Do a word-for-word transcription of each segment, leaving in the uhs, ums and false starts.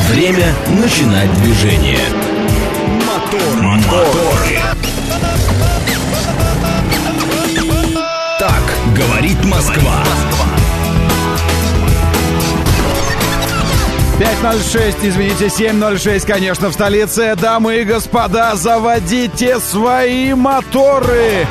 Время начинать движение. Мотор, мотор. Так говорит Москва. пять ноль шесть, извините, семь ноль шесть, конечно, в столице. Дамы и господа, заводите свои моторы!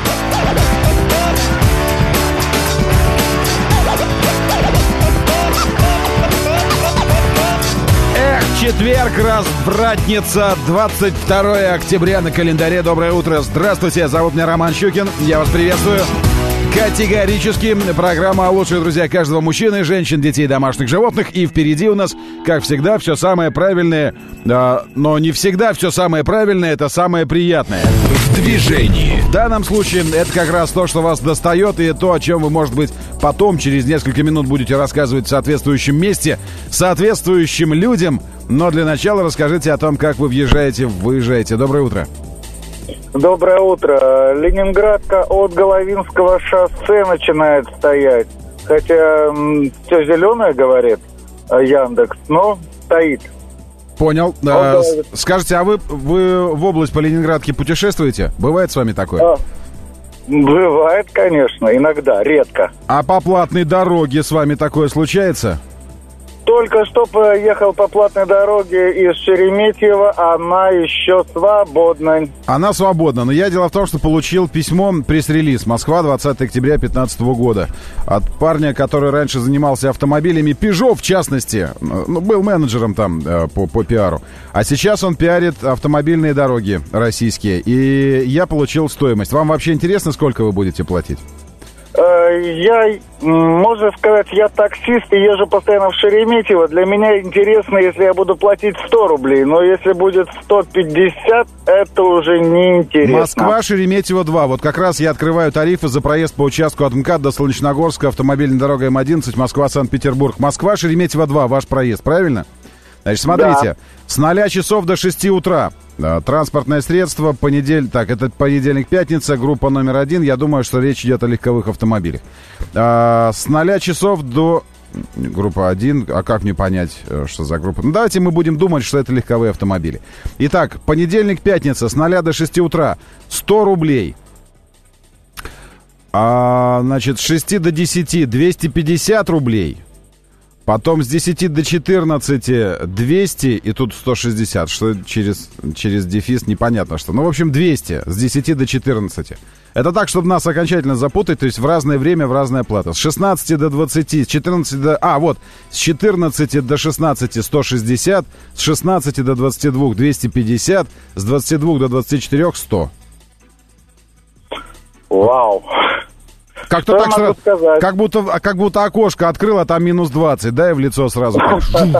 Эх, четверг, развратница, двадцать второе октября на календаре. Доброе утро, здравствуйте, зовут меня Роман Щукин, я вас приветствую. Категорически программа «Лучшие друзья каждого мужчины, женщин, детей, домашних животных». И впереди у нас, как всегда, все самое правильное. Да, но не всегда все самое правильное — это самое приятное. В движении. В данном случае это как раз то, что вас достает, и то, о чем вы, может быть, потом, через несколько минут, будете рассказывать в соответствующем месте, соответствующим людям. Но для начала расскажите о том, как вы въезжаете, выезжаете. Доброе утро. Доброе утро. Ленинградка от Головинского шоссе начинает стоять. Хотя м, все зеленое, говорит Яндекс, но стоит. Понял. А, скажите, а вы, вы в область по Ленинградке путешествуете? Бывает с вами такое? А, бывает, конечно, иногда, редко. А по платной дороге с вами такое случается? Только что поехал по платной дороге из Шереметьево, она еще свободна. Она свободна, но я дело в том, что получил письмо, пресс-релиз «Москва, двадцатое октября две тысячи пятнадцатого года» от парня, который раньше занимался автомобилями, Peugeot в частности, ну, был менеджером там э, по, по пиару, а сейчас он пиарит автомобильные дороги российские, и я получил стоимость. Вам вообще интересно, сколько вы будете платить? Я, можно сказать, я таксист и езжу постоянно в Шереметьево. Для меня интересно, если я буду платить сто рублей, но если будет сто пятьдесят, это уже не интересно. Москва, Шереметьево два. Вот как раз я открываю тарифы за проезд по участку от МКАД до Солнечногорска, автомобильная дорога М одиннадцать, Москва, Санкт-Петербург. Москва, Шереметьево два, ваш проезд, правильно? Значит, смотрите, да. С ноля часов до шести утра. Транспортное средство, понедель... так, это понедельник-пятница, группа номер один. Я думаю, что речь идет о легковых автомобилях. А, с ноля часов до... Группа один, а как мне понять, что за группа? Ну, давайте мы будем думать, что это легковые автомобили. Итак, понедельник-пятница, с ноля до шести утра, сто рублей. А, значит, с шести до десяти, двести пятьдесят рублей. Потом с десяти до четырнадцати двести, и тут сто шестьдесят, что через, через дефис непонятно что. Ну, в общем, двести с десяти до четырнадцати. Это так, чтобы нас окончательно запутать, то есть в разное время, в разная плата. С шестнадцати до двадцати, с четырнадцати до... А, вот, с четырнадцати до шестнадцати сто шестьдесят, с шестнадцати до двадцати двух двести пятьдесят, с двадцати двух до двадцати четырёх сто. Вау! Как-то так, что, как будто, как будто окошко открыл, а там минус двадцать, да, и в лицо сразу. О,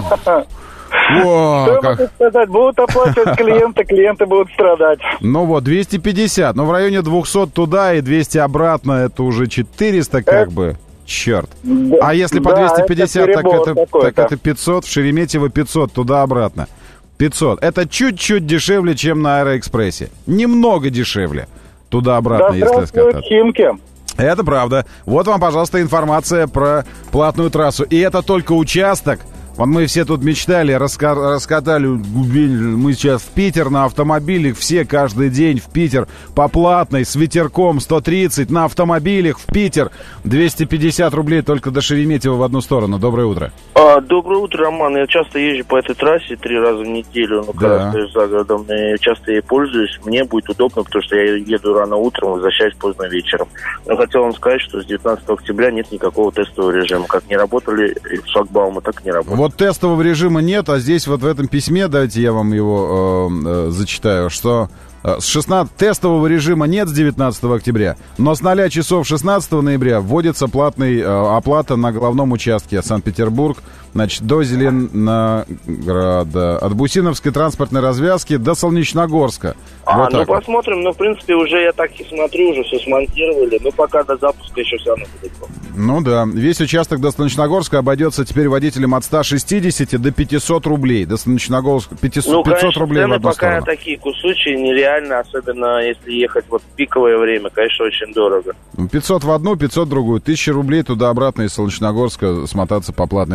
что как... могу сказать? Будут оплачивать клиенты, клиенты будут страдать. Ну вот, двести пятьдесят, но в районе двухсот туда и двести обратно, это уже четыреста как это... бы. Черт. Да, а если по двести пятьдесят, это так, это, так это пятьсот, в Шереметьево пятьсот, туда-обратно. пятьсот. Это чуть-чуть дешевле, чем на Аэроэкспрессе. Немного дешевле. Туда-обратно, да, если сказать. Химки. Это правда. Вот вам, пожалуйста, информация про платную трассу. И это только участок. Вот мы все тут мечтали, раска- раскатали, мы сейчас в Питер на автомобилях, все каждый день в Питер по платной, с ветерком сто тридцать, на автомобилях в Питер, двести пятьдесят рублей только до Шереметьево в одну сторону. Доброе утро. А, доброе утро, Роман. Я часто езжу по этой трассе три раза в неделю, ну, когда да. стою за городом, и часто ей пользуюсь. Мне будет удобно, потому что я еду рано утром, возвращаюсь поздно вечером. Но хотел вам сказать, что с девятнадцатого октября нет никакого тестового режима. Как не работали шлагбаумы, так и не работали. Вот тестового режима нет, а здесь вот в этом письме, давайте я вам его э, э, зачитаю, что э, с шестнадцатого тестового режима нет с девятнадцатого октября, но с ноля часов шестнадцатого ноября вводится платный, э, оплата на главном участке Санкт-Петербург, значит, до Зеленограда, от Бусиновской транспортной развязки до Солнечногорска. А, вот ну так посмотрим, вот. Ну, в принципе, уже я так и смотрю, уже все смонтировали, но пока до запуска еще все равно далеко. Ну да, весь участок до Солнечногорска обойдется теперь водителям от ста шестидесяти до пятисот рублей. До Солнечногорска пятьсот, ну, пятьсот конечно, рублей в одну пока сторону. Такие кусочки нереально, особенно если ехать вот в пиковое время, конечно, очень дорого. пятьсот в одну, пятьсот в другую. Тысяча рублей туда-обратно из Солнечногорска смотаться по платной трассе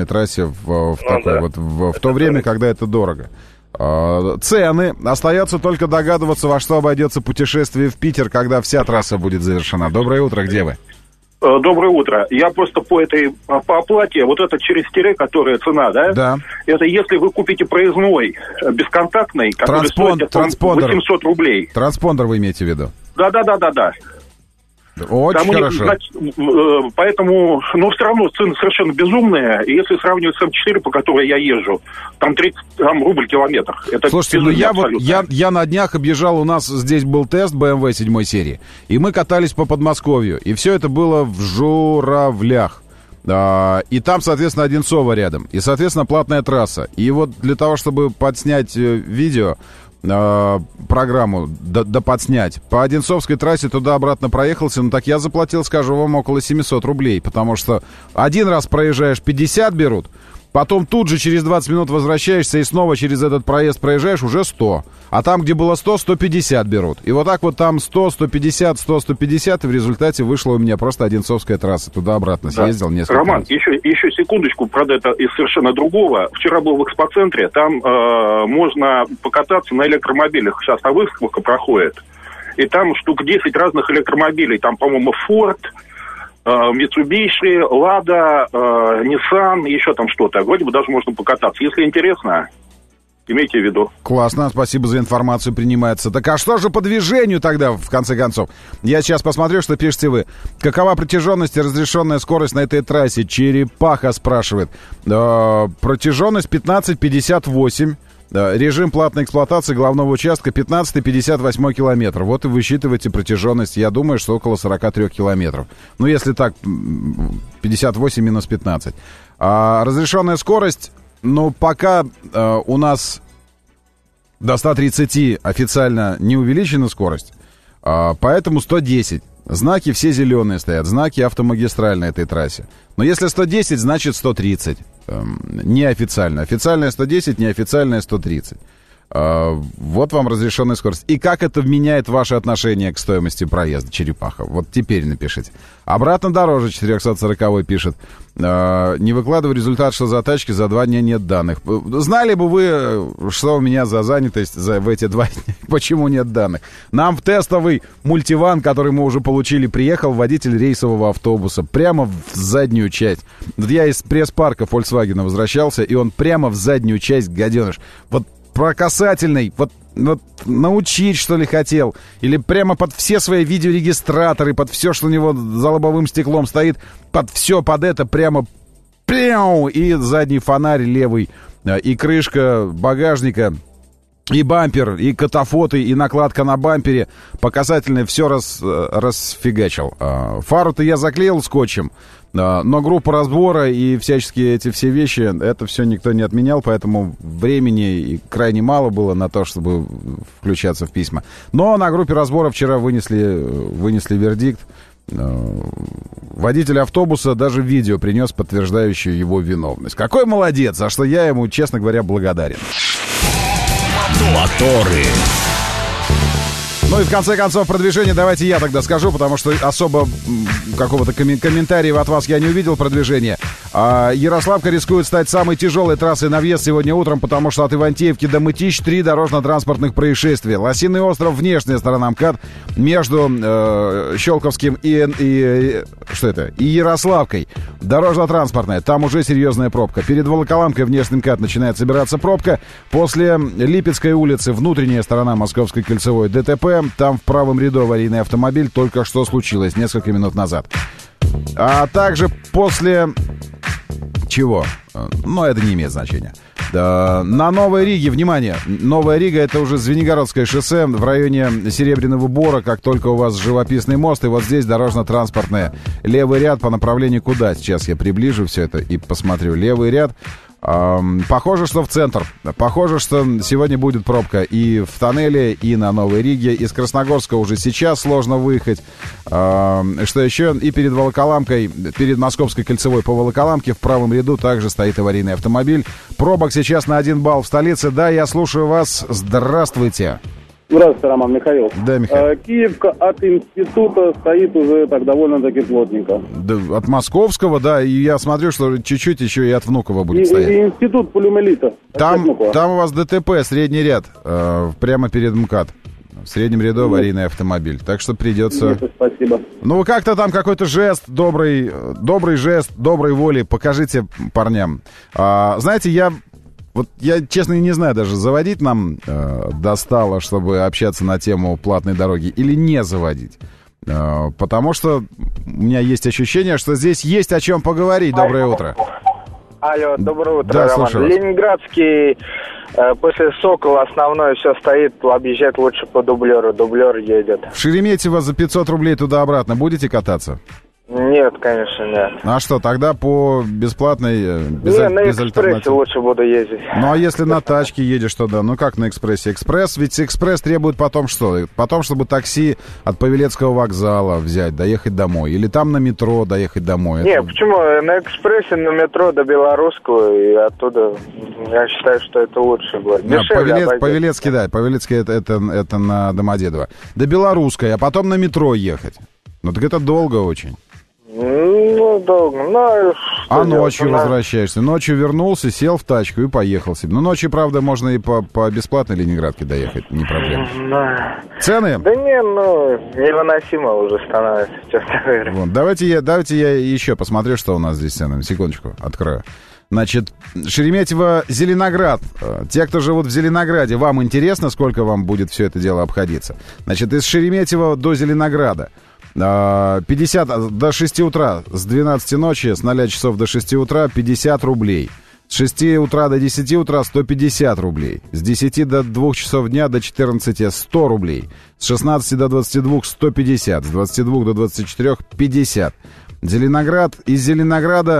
в, в, Ну, такое, да. вот, в, в то время, когда это дорого. А, цены. Остается только догадываться, во что обойдется путешествие в Питер, когда вся трасса будет завершена. Доброе утро, где вы? Доброе утро. Я просто по этой по оплате, вот это через тире, которая цена, да? Да. Это если вы купите проездной, бесконтактный, который Транспон- стоит транспондер. восемьсот рублей. Транспондер вы имеете в виду? Да-да-да-да-да. Очень Там у них, хорошо. значит, э, поэтому, но все равно цены совершенно безумные. И если сравнивать с эм четыре, по которой я езжу, там тридцать там рубль километр. Это Слушайте, ну безумие я вот абсолютно. я, я на днях объезжал, у нас здесь был тест бэ эм вэ седьмой серии, и мы катались по Подмосковью, и все это было в Журавлях. А, и там, соответственно, Одинцово рядом, и, соответственно, платная трасса. И вот для того, чтобы подснять э, видео, э, программу, да, да подснять, по Одинцовской трассе туда-обратно проехался, ну так я заплатил, скажу вам, около семьсот рублей, потому что один раз проезжаешь, пятьдесят берут, потом тут же через двадцать минут возвращаешься и снова через этот проезд проезжаешь, уже сто. А там, где было сто, сто пятьдесят берут. И вот так вот там сто, сто пятьдесят, сто, сто пятьдесят, и в результате вышла у меня просто Одинцовская трасса. Туда-обратно Да. съездил несколько Роман, раз. еще, еще секундочку, правда, это из совершенно другого. Вчера был в экспоцентре, там э, можно покататься на электромобилях. Сейчас на выставка проходит. И там штук десять разных электромобилей. Там, по-моему, Ford, э, Mitsubishi, Lada, э, Nissan, еще там что-то. Вроде бы даже можно покататься. Если интересно, имейте в виду. Классно, спасибо за информацию, принимается. Так а что же по движению тогда, в конце концов? Я сейчас посмотрю, что пишете вы. Какова протяженность и разрешенная скорость на этой трассе? Черепаха спрашивает. Э, протяженность пятнадцать пятьдесят восемь. Да, режим платной эксплуатации главного участка пятнадцать пятьдесят восемь километр. Вот и высчитываете протяженность, я думаю, что около сорок три километров. Ну, если так, пятьдесят восемь минус пятнадцать. А разрешенная скорость, ну, пока э, у нас до ста тридцати официально не увеличена скорость, э, поэтому сто десять. Знаки все зеленые стоят, знаки автомагистраль на этой трассе. Но если сто десять, значит сто тридцать. Эм, неофициально. Официальная сто десять, неофициальная сто тридцать. Э, вот вам разрешенная скорость. И как это меняет ваше отношение к стоимости проезда, Черепаха? Вот теперь напишите. Обратно дороже, четыреста сорок пишет. Э, не выкладывай результат, что за тачки, за два дня нет данных. Знали бы вы, что у меня за занятость за, в эти два дня, почему нет данных. Нам в тестовый мультиван, который мы уже получили, приехал водитель рейсового автобуса прямо в заднюю часть. Вот я из пресс-парка Volkswagen возвращался, и он прямо в заднюю часть, гаденыш. Вот про касательный, вот, вот научить, что ли, хотел. Или прямо под все свои видеорегистраторы, под все, что у него за лобовым стеклом стоит, под все под это прямо пяу, и задний фонарь левый, и крышка багажника, и бампер, и катафоты, и накладка на бампере. Показательное все рас, расфигачил. Фару-то я заклеил скотчем, но группу разбора и всяческие эти все вещи, это все никто не отменял, поэтому времени крайне мало было на то, чтобы включаться в письма. Но на группе разбора вчера вынесли, вынесли вердикт. Водитель автобуса даже видео принес, подтверждающее его виновность. Какой молодец, за что я ему, честно говоря, благодарен. Моторы. Ну и в конце концов продвижение давайте я тогда скажу, потому что особо м, какого-то коммен- комментария от вас я не увидел продвижения. А, Ярославка рискует стать самой тяжелой трассой на въезд сегодня утром, потому что от Ивантеевки до Мытищ три дорожно-транспортных происшествия. Лосиный остров, внешняя сторона МКАД, между э, Щелковским и, и, и что это? И Ярославкой. Дорожно-транспортная, там уже серьезная пробка. Перед Волоколамкой внешний МКАД начинает собираться пробка. После Липецкой улицы, внутренняя сторона Московской кольцевой, ДТП. Там в правом ряду аварийный автомобиль, только что случилось, несколько минут назад. А также после... Чего? Но это не имеет значения. Да, на Новой Риге, внимание, Новая Рига — это уже Звенигородское шоссе в районе Серебряного Бора, как только у вас живописный мост, и вот здесь дорожно-транспортное. Левый ряд по направлению куда? Сейчас я приближу все это и посмотрю. Левый ряд. Эм, похоже, что в центр. Похоже, что сегодня будет пробка и в тоннеле, и на Новой Риге. Из Красногорска уже сейчас сложно выехать. Эм, что еще? И перед Волоколамкой, перед Московской кольцевой по Волоколамке в правом ряду также стоит аварийный автомобиль. Пробок сейчас на один балл в столице. Да, я слушаю вас. Здравствуйте. Здравствуйте, Роман, Михаил. Да, Михаил. Киевка от института стоит уже так довольно-таки плотненько. Да, от Московского, да, и я смотрю, что чуть-чуть еще и от Внуково будет и, стоять. И институт полиомиелита. Там, там у вас ДТП, средний ряд, э, прямо перед МКАД. В среднем ряду аварийный автомобиль. Так что придется... Нет, спасибо. Ну, вы как-то там какой-то жест, добрый, добрый жест, доброй воли покажите парням. А, знаете, я... Вот я, честно, не знаю даже, заводить нам э, достало, чтобы общаться на тему платной дороги, или не заводить. Э, потому что у меня есть ощущение, что здесь есть о чем поговорить. Доброе утро. Алло, доброе утро, да, Роман. Ленинградский, э, после Сокола основное все стоит, объезжать лучше по дублеру, дублер едет. В Шереметьево за пятьсот рублей туда-обратно будете кататься? Нет, конечно, нет. А что, тогда по бесплатной, без, не, на без экспрессе лучше буду ездить. Ну, а если на тачке едешь, то да. Ну, как на экспрессе? Экспресс, ведь экспресс требует потом что? Потом, чтобы такси от Павелецкого вокзала взять, доехать домой. Или там на метро доехать домой. Не, это... почему? На экспрессе, на метро до Белорусского, и оттуда, я считаю, что это лучше будет. Да, Павелец, Павелецкий, да, Павелецкий это, это, это на Домодедово. До Белорусской, а потом на метро ехать. Ну, так это долго очень. Ну, долго. Ну, а ночью делать? Возвращаешься. Ночью вернулся, сел в тачку и поехал себе. Ну, ночью, правда, можно и по, по бесплатной Ленинградке доехать, не проблема. Да. Цены? Да не, ну, невыносимо уже становится, честно говоря. Вот, давайте, я, давайте я еще посмотрю, что у нас здесь цены. Секундочку, открою. Значит, Шереметьево, Зеленоград. Те, кто живут в Зеленограде, вам интересно, сколько вам будет все это дело обходиться? Значит, из Шереметьево до Зеленограда пятьдесят до шести утра, с двенадцати ночи, с ноля часов до шести утра пятьдесят рублей. С шести утра до десяти утра сто пятьдесят рублей. С десяти до двух часов дня до четырнадцати сто рублей. С шестнадцати до двадцати двух сто пятьдесят. С двадцати двух до двадцати четырёх пятьдесят. Зеленоград, из Зеленограда...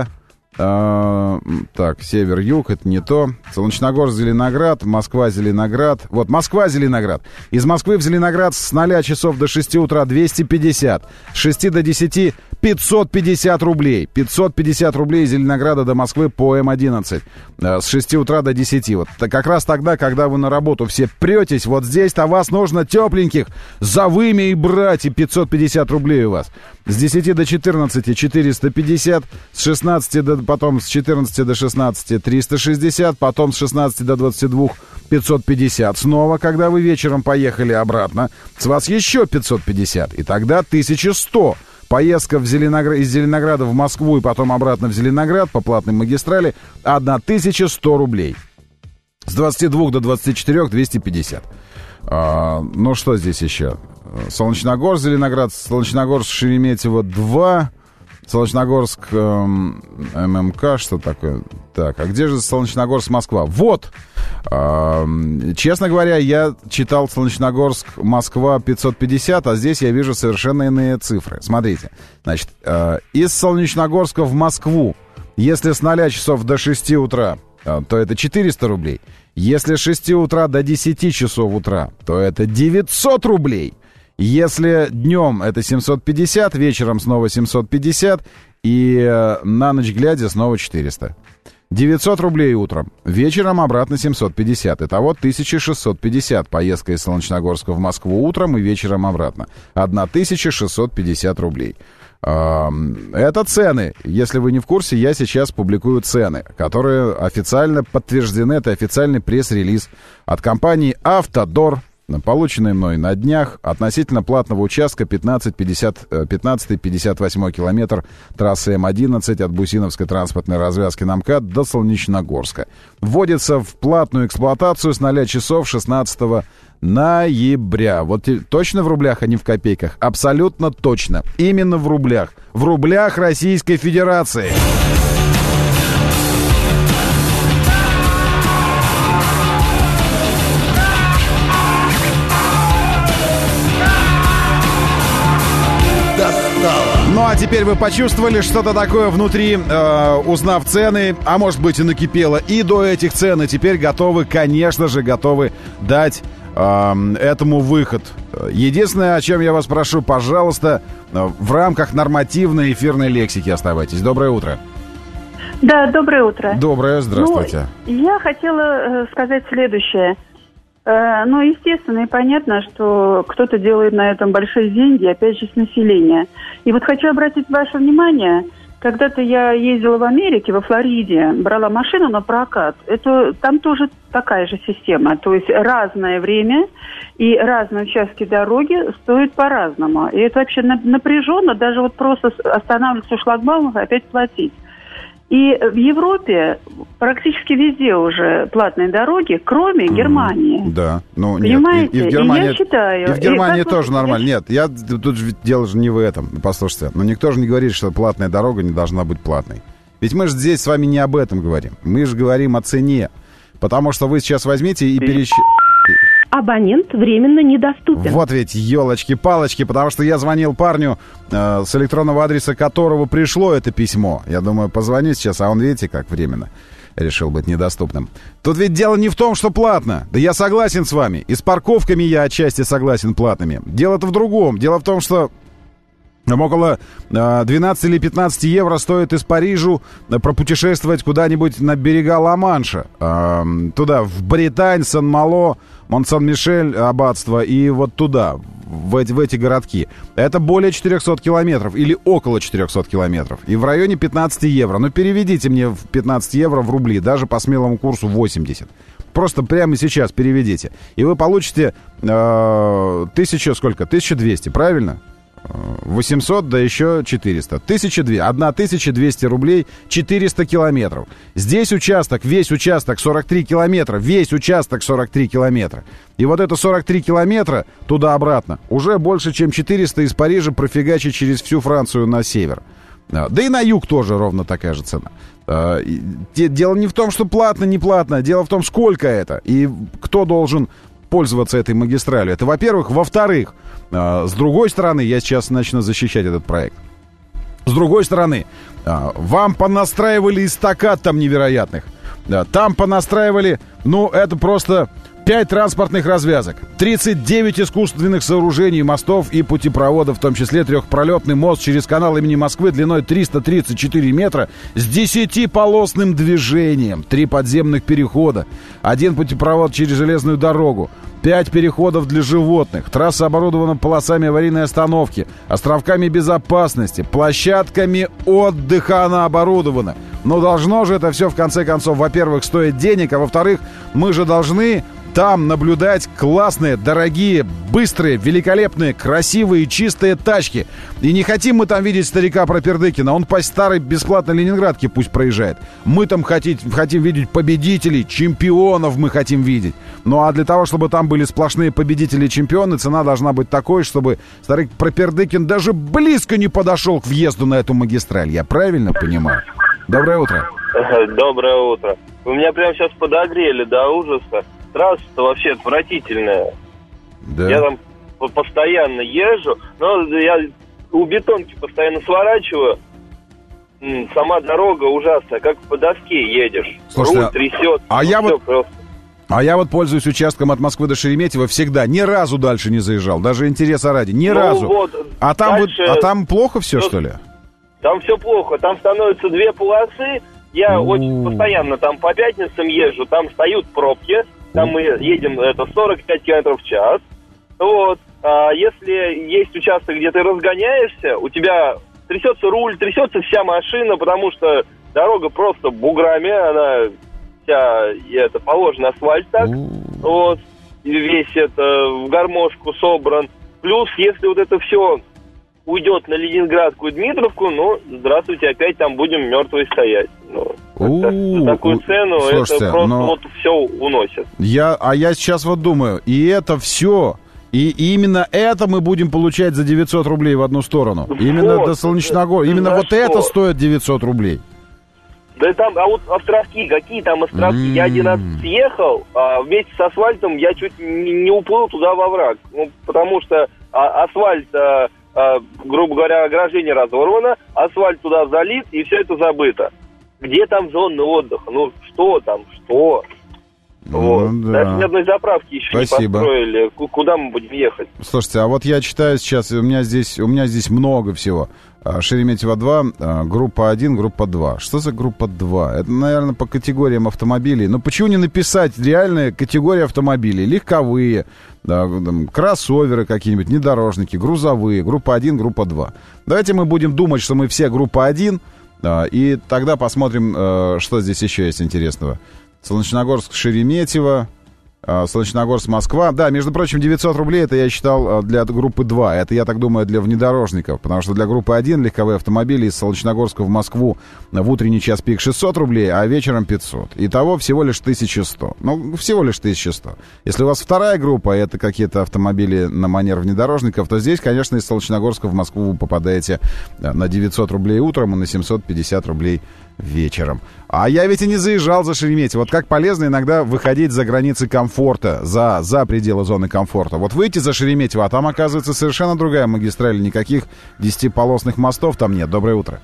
Uh, так, север-юг, это не то. Солнечногорск, Зеленоград, Москва, Зеленоград. Вот, Москва, Зеленоград. Из Москвы в Зеленоград с ноля часов до шести утра двести пятьдесят. С шести до десяти пятьсот пятьдесят рублей. пятьсот пятьдесят рублей из Зеленограда до Москвы по эм одиннадцать. Uh, с шести утра до десяти. Вот, как раз тогда, когда вы на работу все претесь, вот здесь-то вас нужно тепленьких за вымя и брать, и пятьсот пятьдесят рублей у вас. С десяти до четырнадцати четыреста пятьдесят. С шестнадцати до... Потом с четырнадцати до шестнадцати триста шестьдесят, потом с шестнадцати до двадцати двух пятьсот пятьдесят. Снова, когда вы вечером поехали обратно, с вас еще пятьсот пятьдесят. И тогда тысяча сто. Поездка в Зеленоград, из Зеленограда в Москву и потом обратно в Зеленоград по платной магистрали тысяча сто рублей. С двадцати двух до двадцати четырёх двести пятьдесят. А, ну что здесь еще? Солнечногорск, Зеленоград, Солнечногорск, Шереметьево два. Солнечногорск, эм, ММК, что такое? Так, а где же Солнечногорск, Москва? Вот! Эм, честно говоря, я читал Солнечногорск, Москва пятьсот пятьдесят, а здесь я вижу совершенно иные цифры. Смотрите, значит, э, из Солнечногорска в Москву, если с ноля часов до шести утра, э, то это четыреста рублей. Если с шести утра до десяти часов утра, то это девятьсот рублей. Если днем это семьсот пятьдесят, вечером снова семьсот пятьдесят, и э, на ночь глядя снова четыреста. девятьсот рублей утром, вечером обратно семьсот пятьдесят. Итого тысяча шестьсот пятьдесят. Поездка из Солнечногорска в Москву утром и вечером обратно. тысяча шестьсот пятьдесят рублей. Э, это цены. Если вы не в курсе, я сейчас публикую цены, которые официально подтверждены. Это официальный пресс-релиз от компании «Автодор», полученный мной на днях, относительно платного участка пятнадцать пятьдесят восемь километр трассы эм одиннадцать от Бусиновской транспортной развязки на МКАД до Солнечногорска. Вводится в платную эксплуатацию с ноля часов шестнадцатого ноября. Вот точно в рублях, а не в копейках? Абсолютно точно. Именно в рублях. В рублях Российской Федерации. Ну а теперь вы почувствовали что-то такое внутри, э, узнав цены, а может быть и накипело и до этих цен, и теперь готовы, конечно же, готовы дать э, этому выход. Единственное, о чем я вас прошу, пожалуйста, в рамках нормативной эфирной лексики оставайтесь. Доброе утро. Да, доброе утро. Доброе, здравствуйте. Ну, я хотела сказать следующее. Э, ну, естественно и понятно, что кто-то делает на этом большие деньги, опять же, с населения. И вот хочу обратить ваше внимание, когда-то я ездила в Америке, во Флориде, брала машину на прокат. Это, там тоже такая же система. То есть разное время и разные участки дороги стоят по-разному. И это вообще напряженно, даже вот просто останавливаться у шлагбаумов и опять платить. И в Европе практически везде уже платные дороги, кроме mm, Германии. Да, ну понимаете? Нет, и, и в Германии, и я считаю, и в Германии и тоже вы, нормально. Нет, я тут же дело же не в этом. Послушайте, но никто же не говорит, что платная дорога не должна быть платной. Ведь мы же здесь с вами не об этом говорим. Мы же говорим о цене. Потому что вы сейчас возьмите и пересчитайте. Абонент временно недоступен. Вот ведь елочки-палочки, потому что я звонил парню, э, с электронного адреса которого пришло это письмо. Я думаю, позвоню сейчас, а он, видите, как временно решил быть недоступным. Тут ведь дело не в том, что платно. Да я согласен с вами. И с парковками я отчасти согласен платными. Дело-то в другом. Дело в том, что нам около э, двенадцать или пятнадцать евро стоит из Парижа э, пропутешествовать куда-нибудь на берега Ла-Манша. Э, туда, в Британь, Сан-Мало, Мон-Сан-Мишель, аббатство и вот туда, в эти, в эти городки. Это более четырехсот километров или около четырехсот километров. И в районе пятнадцать евро. Ну, переведите мне пятнадцать евро в рубли, даже по смелому курсу восемьдесят. Просто прямо сейчас переведите. И вы получите э, тысячу, сколько? тысячу двести, правильно? восемьсот, да еще четыреста. тысяча двести рублей, четыреста километров. Здесь участок, весь участок сорок три километра. Весь участок сорок три километра. И вот это сорок три километра туда-обратно уже больше, чем четыреста из Парижа профигачить через всю Францию на север. Да и на юг тоже ровно такая же цена. Дело не в том, что платно, не платно. Дело в том, сколько это. И кто должен пользоваться этой магистралью. Это, во-первых. Во-вторых, с другой стороны, я сейчас начну защищать этот проект. С другой стороны, вам понастраивали эстакад там невероятных. Там понастраивали, ну, это просто пять транспортных развязок, тридцать девять искусственных сооружений, мостов и путепроводов, в том числе трехпролетный мост через канал имени Москвы длиной триста тридцать четыре метра с десятиполосным движением, три подземных перехода, один путепровод через железную дорогу, пять переходов для животных, трасса оборудована полосами аварийной остановки, островками безопасности, площадками отдыха она оборудована. Но должно же это все, в конце концов, во-первых, стоить денег, а во-вторых, мы же должны там наблюдать классные, дорогие, быстрые, великолепные, красивые, чистые тачки. И не хотим мы там видеть старика Пропердыкина. Он по старой бесплатной Ленинградке пусть проезжает. Мы там хотим, хотим видеть победителей, чемпионов мы хотим видеть. Ну а для того, чтобы там были сплошные победители и чемпионы, цена должна быть такой, чтобы старик Пропердыкин даже близко не подошел к въезду на эту магистраль. Я правильно понимаю? Доброе утро. Доброе утро. Вы меня прямо сейчас подогрели до ужаса. Трасса-то вообще отвратительная. Да. Я там постоянно езжу, но я у бетонки постоянно сворачиваю. Сама дорога ужасная, как по доске едешь. Слушайте, руль трясет. А ну, я вот... просто. А я вот пользуюсь участком от Москвы до Шереметьево всегда. Ни разу дальше не заезжал. Даже интереса ради. Ни ну, разу. Вот, а, там дальше... вы... а там плохо все, ну, что ли? Там все плохо. Там становятся две полосы. Я У-у-у. очень постоянно там по пятницам езжу. Там стоят пробки. Там мы едем, это сорок пять километров в час. Вот. А если есть участок, где ты разгоняешься, у тебя трясется руль, трясется вся машина, потому что дорога просто буграми, она вся, это, положен асфальт так. Вот. И весь это в гармошку собран. Плюс, если вот это все уйдет на Ленинградку и Дмитровку, ну, здравствуйте, опять там будем мертвые стоять. Ну, за такую цену слушайте, это просто но... вот все уносит. Я, а я сейчас вот думаю, и это все, и, и именно это мы будем получать за девятьсот рублей в одну сторону. Вот, именно до Солнечногорска. Именно вот что? Это стоит девятьсот рублей. Да там, а вот островки, какие там островки? Mm-hmm. Я один раз съехал, а вместе с асфальтом я чуть не, не уплыл туда во враг. Ну, потому что а, асфальт... А, А, грубо говоря, ограждение разорвано, асфальт туда залит, и все это забыто. Где там зона отдыха? Ну, что там, что? Ну, вот. Да. Даже ни одной заправки еще Спасибо. не построили. Куда мы будем ехать? Слушайте, а вот я читаю сейчас, у меня здесь, у меня здесь много всего. Шереметьево-два, группа один, группа два. Что за группа два? Это, наверное, по категориям автомобилей. Но почему не написать реальные категории автомобилей? Легковые, да, там, кроссоверы какие-нибудь, внедорожники, грузовые, группа один, группа два. Давайте мы будем думать, что мы все группа один, и тогда посмотрим, что здесь еще есть интересного. Солнечногорск, Шереметьево, Солнечногорск, Москва. Да, между прочим, девятьсот рублей это я считал для группы два. Это, я так думаю, для внедорожников. Потому что для группы один легковые автомобили из Солнечногорска в Москву в утренний час пик шестьсот рублей, а вечером пятьсот. Итого всего лишь тысяча сто. Ну, всего лишь тысяча сто. Если у вас вторая группа, это какие-то автомобили на манер внедорожников, то здесь, конечно, из Солнечногорска в Москву вы попадаете на девятьсот рублей утром и на семьсот пятьдесят рублей вечером. А я ведь и не заезжал за Шереметьево. Вот как полезно иногда выходить за границы комфорта, за, за пределы зоны комфорта. Вот выйти за Шереметьево, а там, оказывается, совершенно другая магистраль. Никаких десятиполосных мостов там нет. Доброе утро.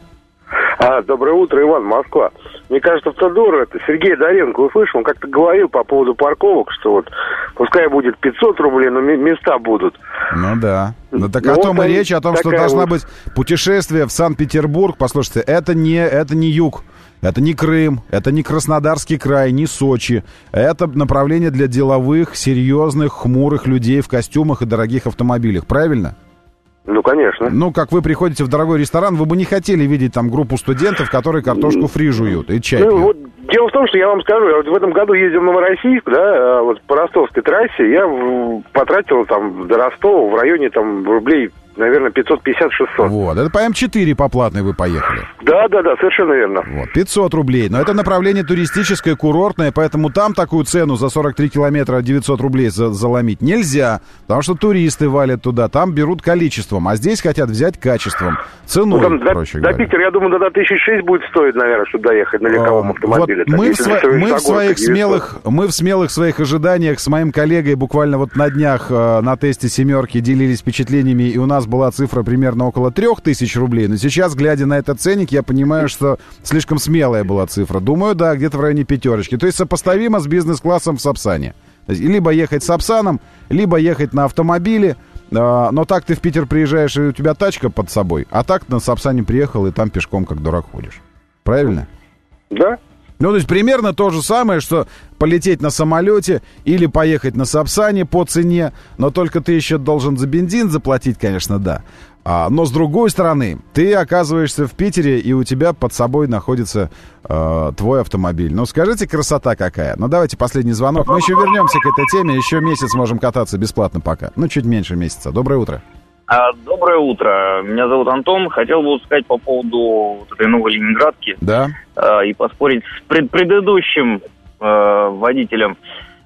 А, доброе утро, Иван, Москва. Мне кажется, автодор, это Сергей Доренко услышал, он как-то говорил по поводу парковок, что вот пускай будет пятьсот рублей, но места будут. Ну да. Ну так о том и речь, о том, что должна быть путешествие в Санкт-Петербург. Послушайте, это не, это не юг. Это не Крым, это не Краснодарский край, не Сочи. Это направление для деловых, серьезных, хмурых людей в костюмах и дорогих автомобилях. Правильно? Ну, конечно. Ну, как вы приходите в дорогой ресторан, вы бы не хотели видеть там группу студентов, которые картошку фри жуют и чай ну, пьют. Вот, дело в том, что я вам скажу, я вот в этом году ездил в Новороссийск, да, вот по ростовской трассе, я потратил там до Ростова в районе там рублей, наверное, пятьсот пятьдесят - шестьсот. Вот, это по эм четыре по платной вы поехали. Да, да, да, совершенно верно. Вот, пятьсот рублей. Но это направление туристическое, курортное, поэтому там такую цену за сорок три километра девятьсот рублей за, заломить нельзя, потому что туристы валят туда, там берут количеством, а здесь хотят взять качеством, ценой, ну, там, проще до, говоря. До Питера, я думаю, до тысячи шесть будет стоить, наверное, чтобы доехать на легковом автомобиле. Вот так, мы, в сво- мы, в своих девятьсот. смелых, мы в смелых своих ожиданиях с моим коллегой буквально вот на днях э, на тесте «семерки» делились впечатлениями, и у нас была цифра примерно около трех тысяч рублей. Но сейчас, глядя на этот ценник, я понимаю, что слишком смелая была цифра. Думаю, да, где-то в районе пятерочки. То есть сопоставимо с бизнес-классом в Сапсане. То есть, либо ехать с Сапсаном, либо ехать на автомобиле. Э, но так ты в Питер приезжаешь, и у тебя тачка под собой. А так на Сапсане приехал, и там пешком как дурак ходишь. Правильно? Да. Ну, то есть примерно то же самое, что полететь на самолете или поехать на Сапсане по цене, но только ты еще должен за бензин заплатить, конечно, да. А, но с другой стороны, ты оказываешься в Питере, и у тебя под собой находится э, твой автомобиль. Ну, скажите, красота какая. Ну, давайте последний звонок. Мы еще вернемся к этой теме. Еще месяц можем кататься бесплатно пока. Ну, чуть меньше месяца. Доброе утро. А, доброе утро. Меня зовут Антон. Хотел бы сказать по поводу вот этой новой Ленинградки. Да. А, и поспорить с пред- предыдущим а, водителем.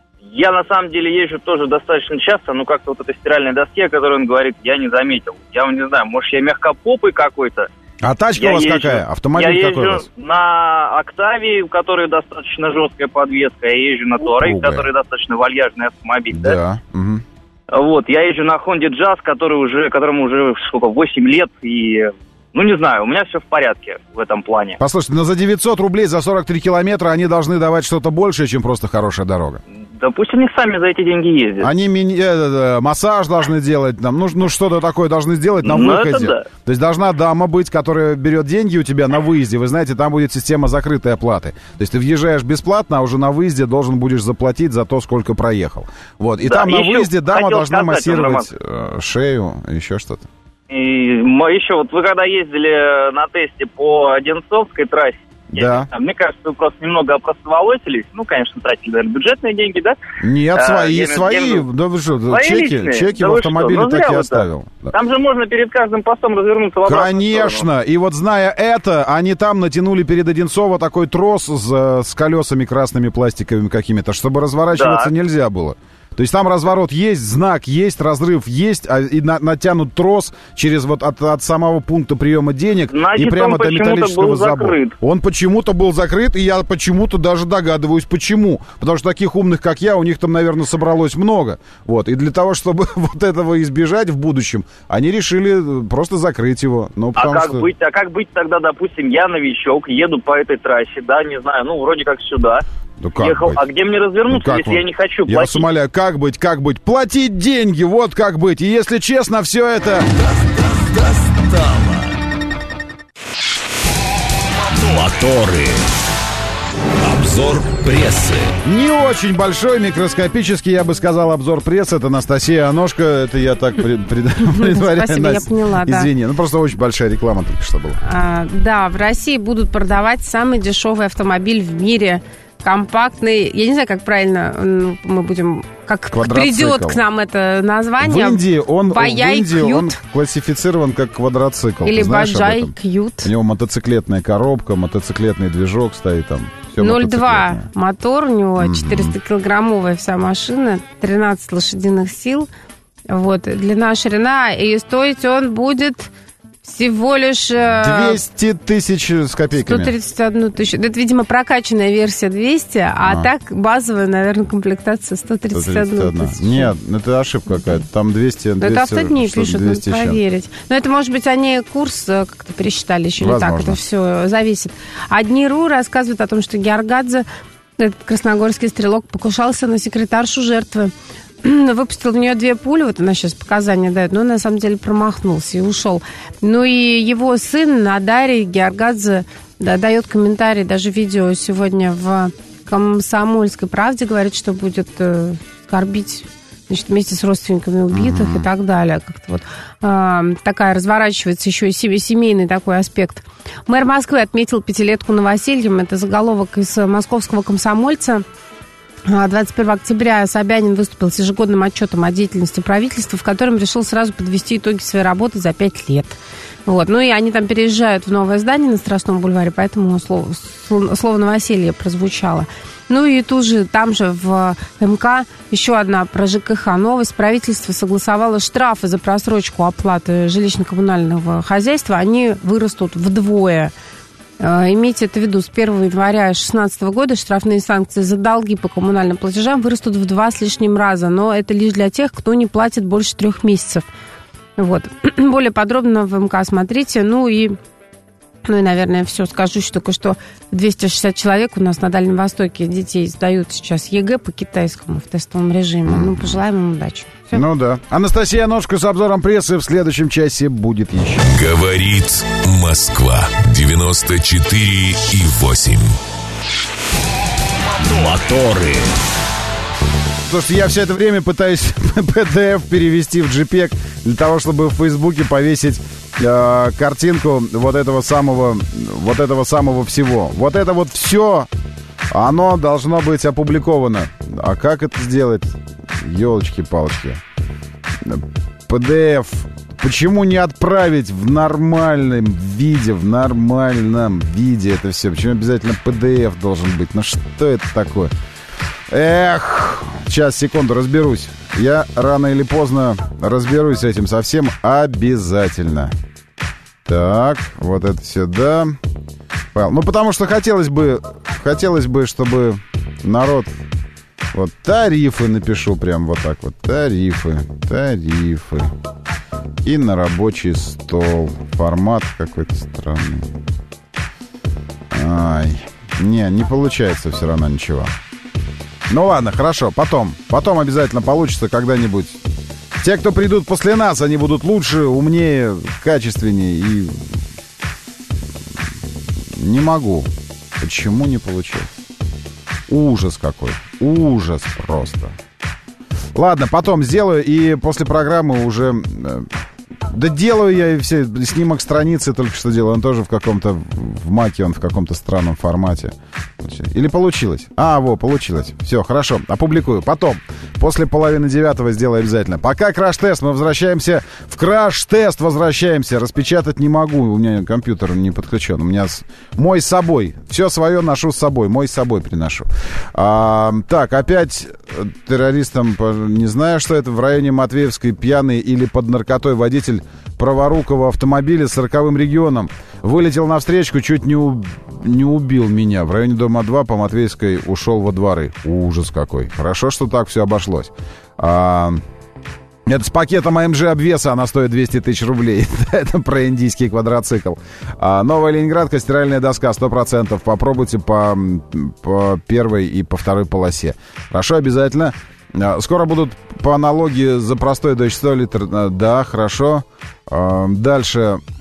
Я, на самом деле, езжу тоже достаточно часто, но как-то вот этой стиральной доске, о которой он говорит, я не заметил. Я не знаю, может, я мягкопопый какой-то. А тачка я у вас езжу, какая? Автомобиль я какой у вас? езжу на Октавии, у которой достаточно жесткая подвеска. Я езжу на Туарeg, который достаточно вальяжный автомобиль. Да. да? Угу. Вот, я езжу на Honda Jazz, который уже, которому уже, сколько, восемь лет, и... Ну, не знаю, у меня все в порядке в этом плане. Послушайте, но за девятьсот рублей, за сорок три километра они должны давать что-то большее, чем просто хорошая дорога. Да пусть они сами за эти деньги ездят. Они ми- э, массаж должны делать, там, ну, ну что-то такое должны сделать на ну, выходе. Это да. То есть должна дама быть, которая берет деньги у тебя на выезде. Вы знаете, там будет система закрытой оплаты. То есть ты въезжаешь бесплатно, а уже на выезде должен будешь заплатить за то, сколько проехал. Вот. И да, там на выезде дама должна массировать э, шею, еще что-то. И еще вот вы когда ездили на тесте по Одинцовской трассе, да. Я, мне кажется, вы просто немного опростоволосились. Ну, конечно, тратили, наверное, бюджетные деньги, да? Нет, свои, а, свои. Я, да вы что, свои чеки, личные? чеки да в автомобиле ну, так и оставил. Да. Там же можно перед каждым постом развернуться в обратную Конечно. сторону. И вот зная это, они там натянули перед Одинцово такой трос с, с колесами красными пластиковыми какими-то, чтобы разворачиваться да. нельзя было. То есть там разворот есть, знак есть, разрыв есть, а, и на, натянут трос через вот от, от самого пункта приема денег. Значит, и прямо до металлического забора. Закрыт. Он почему-то был закрыт, и я почему-то даже догадываюсь, почему. Потому что таких умных, как я, у них там, наверное, собралось много. Вот. И для того, чтобы вот этого избежать в будущем, они решили просто закрыть его. Ну, а, как что... быть, а как быть тогда, допустим, я новичок, еду по этой трассе, да, не знаю, ну, вроде как сюда. Ну, как ехал, быть? а где мне развернуться, ну, если вы? я не хочу платить? Я вас умоляю, как быть, как быть? Платить деньги, вот как быть. И если честно, все это... Моторы. Обзор прессы. Не очень большой, микроскопический, я бы сказал, обзор прессы. Это Анастасия Аношка. Это я так предваряю. Спасибо, я поняла, да. Извини, ну просто очень большая реклама только что была. А, да, в России будут продавать самый дешевый автомобиль в мире. Компактный, я не знаю, как правильно мы будем, как придет к нам это название. В Индии он, Баяй в Индии он Кьют. классифицирован как квадроцикл. Или Баджай Кьют. У него мотоциклетная коробка, мотоциклетный движок стоит там. ноль два мотор у него, четыреста килограммовая вся машина, тринадцать лошадиных сил. Вот, длина, ширина, и стоить он будет... Всего лишь... двести тысяч с копейками. сто тридцать одну тысячу. Это, видимо, прокачанная версия двести, а, а. так базовая, наверное, комплектация сто тридцать одна тысяча. Нет, это ошибка какая-то. Там двести... двести это автодни пишут, надо проверить. Но это, может быть, они курс как-то пересчитали еще не так. Это все зависит. А Дни.ру рассказывают о том, что Георгадзе, этот красногорский стрелок, покушался на секретаршу жертвы. Выпустил в нее две пули, вот она сейчас показания дает, но он на самом деле промахнулся и ушел. Ну и его сын Надарий Георгадзе да, дает комментарий, даже видео сегодня в «Комсомольской правде», говорит, что будет э, скорбить, значит, вместе с родственниками убитых mm-hmm. и так далее. Как-то вот э, такая разворачивается еще и семейный такой аспект. Мэр Москвы отметил пятилетку новосельем. Это заголовок из московского «Комсомольца». двадцать первого октября Собянин выступил с ежегодным отчетом о деятельности правительства, в котором решил сразу подвести итоги своей работы за пять лет. Вот. Ну и они там переезжают в новое здание на Страстном бульваре, поэтому слово, слово «новоселье» прозвучало. Ну и тут же, там же в МК еще одна про ЖКХ новость. Правительство согласовало штрафы за просрочку оплаты жилищно-коммунального хозяйства. Они вырастут вдвое. Имейте это в виду, с первого января две тысячи шестнадцатого года штрафные санкции за долги по коммунальным платежам вырастут в два с лишним раза, но это лишь для тех, кто не платит больше трех месяцев. Вот. Более подробно в МК смотрите. Ну и, ну и, наверное, все. Скажу еще только, что двести шестьдесят человек у нас на Дальнем Востоке детей сдают сейчас ЕГЭ по китайскому в тестовом режиме. Ну, пожелаем им удачи. Все. Ну да. Анастасия Аношка с обзором прессы в следующем часе будет еще. Говорит Москва. девяносто четыре и восемь. Моторы. Слушайте, я все это время пытаюсь пи ди эф перевести в джей пег для того, чтобы в Фейсбуке повесить э, картинку вот этого самого, вот этого самого всего. Вот это вот все, оно должно быть опубликовано. А как это сделать? Ёлочки-палочки. пи ди эф. Почему не отправить в нормальном виде, в нормальном виде это все? Почему обязательно пи ди эф должен быть? Ну что это такое? Эх, сейчас, секунду, разберусь. Я рано или поздно разберусь с этим совсем обязательно. Так, вот это сюда. Ну, потому что хотелось бы, хотелось бы, чтобы народ... Вот тарифы напишу прям вот так вот. Тарифы, тарифы. И на рабочий стол. Формат какой-то странный. Ай. Не, не получается все равно ничего. Ну ладно, хорошо, потом. Потом обязательно получится когда-нибудь. Те, кто придут после нас, они будут лучше, умнее, качественнее. И не могу. Почему не получается? Ужас какой. Ужас просто. Ладно, потом сделаю, и после программы уже... Да делаю я и все. Снимок страницы только что делаю. Он тоже в каком-то... В маке он в каком-то странном формате. Или получилось? А, во, получилось. Все, хорошо, опубликую. Потом, после половины девятого сделаю обязательно. Пока краш-тест. Мы возвращаемся в краш-тест. Возвращаемся. Распечатать не могу. У меня компьютер не подключен. У меня с... мой с собой. Все свое ношу с собой. Мой с собой приношу. А, так, опять террористам, не знаю, что это, в районе Матвеевской пьяный или под наркотой водитель праворукого автомобиля с сороковым регионом вылетел навстречу, чуть не, у... не убил меня. В районе дома два по Матвеевской ушел во дворы. Ужас какой. Хорошо, что так все обошлось. А... Это с пакетом АМЖ обвеса, она стоит двести тысяч рублей. Это про индийский квадроцикл. А, новая Ленинградка, стиральная доска, сто процентов. Попробуйте по, по первой и по второй полосе. Хорошо, обязательно. А, скоро будут по аналогии за простой дочь сто литров. Да, хорошо. А, дальше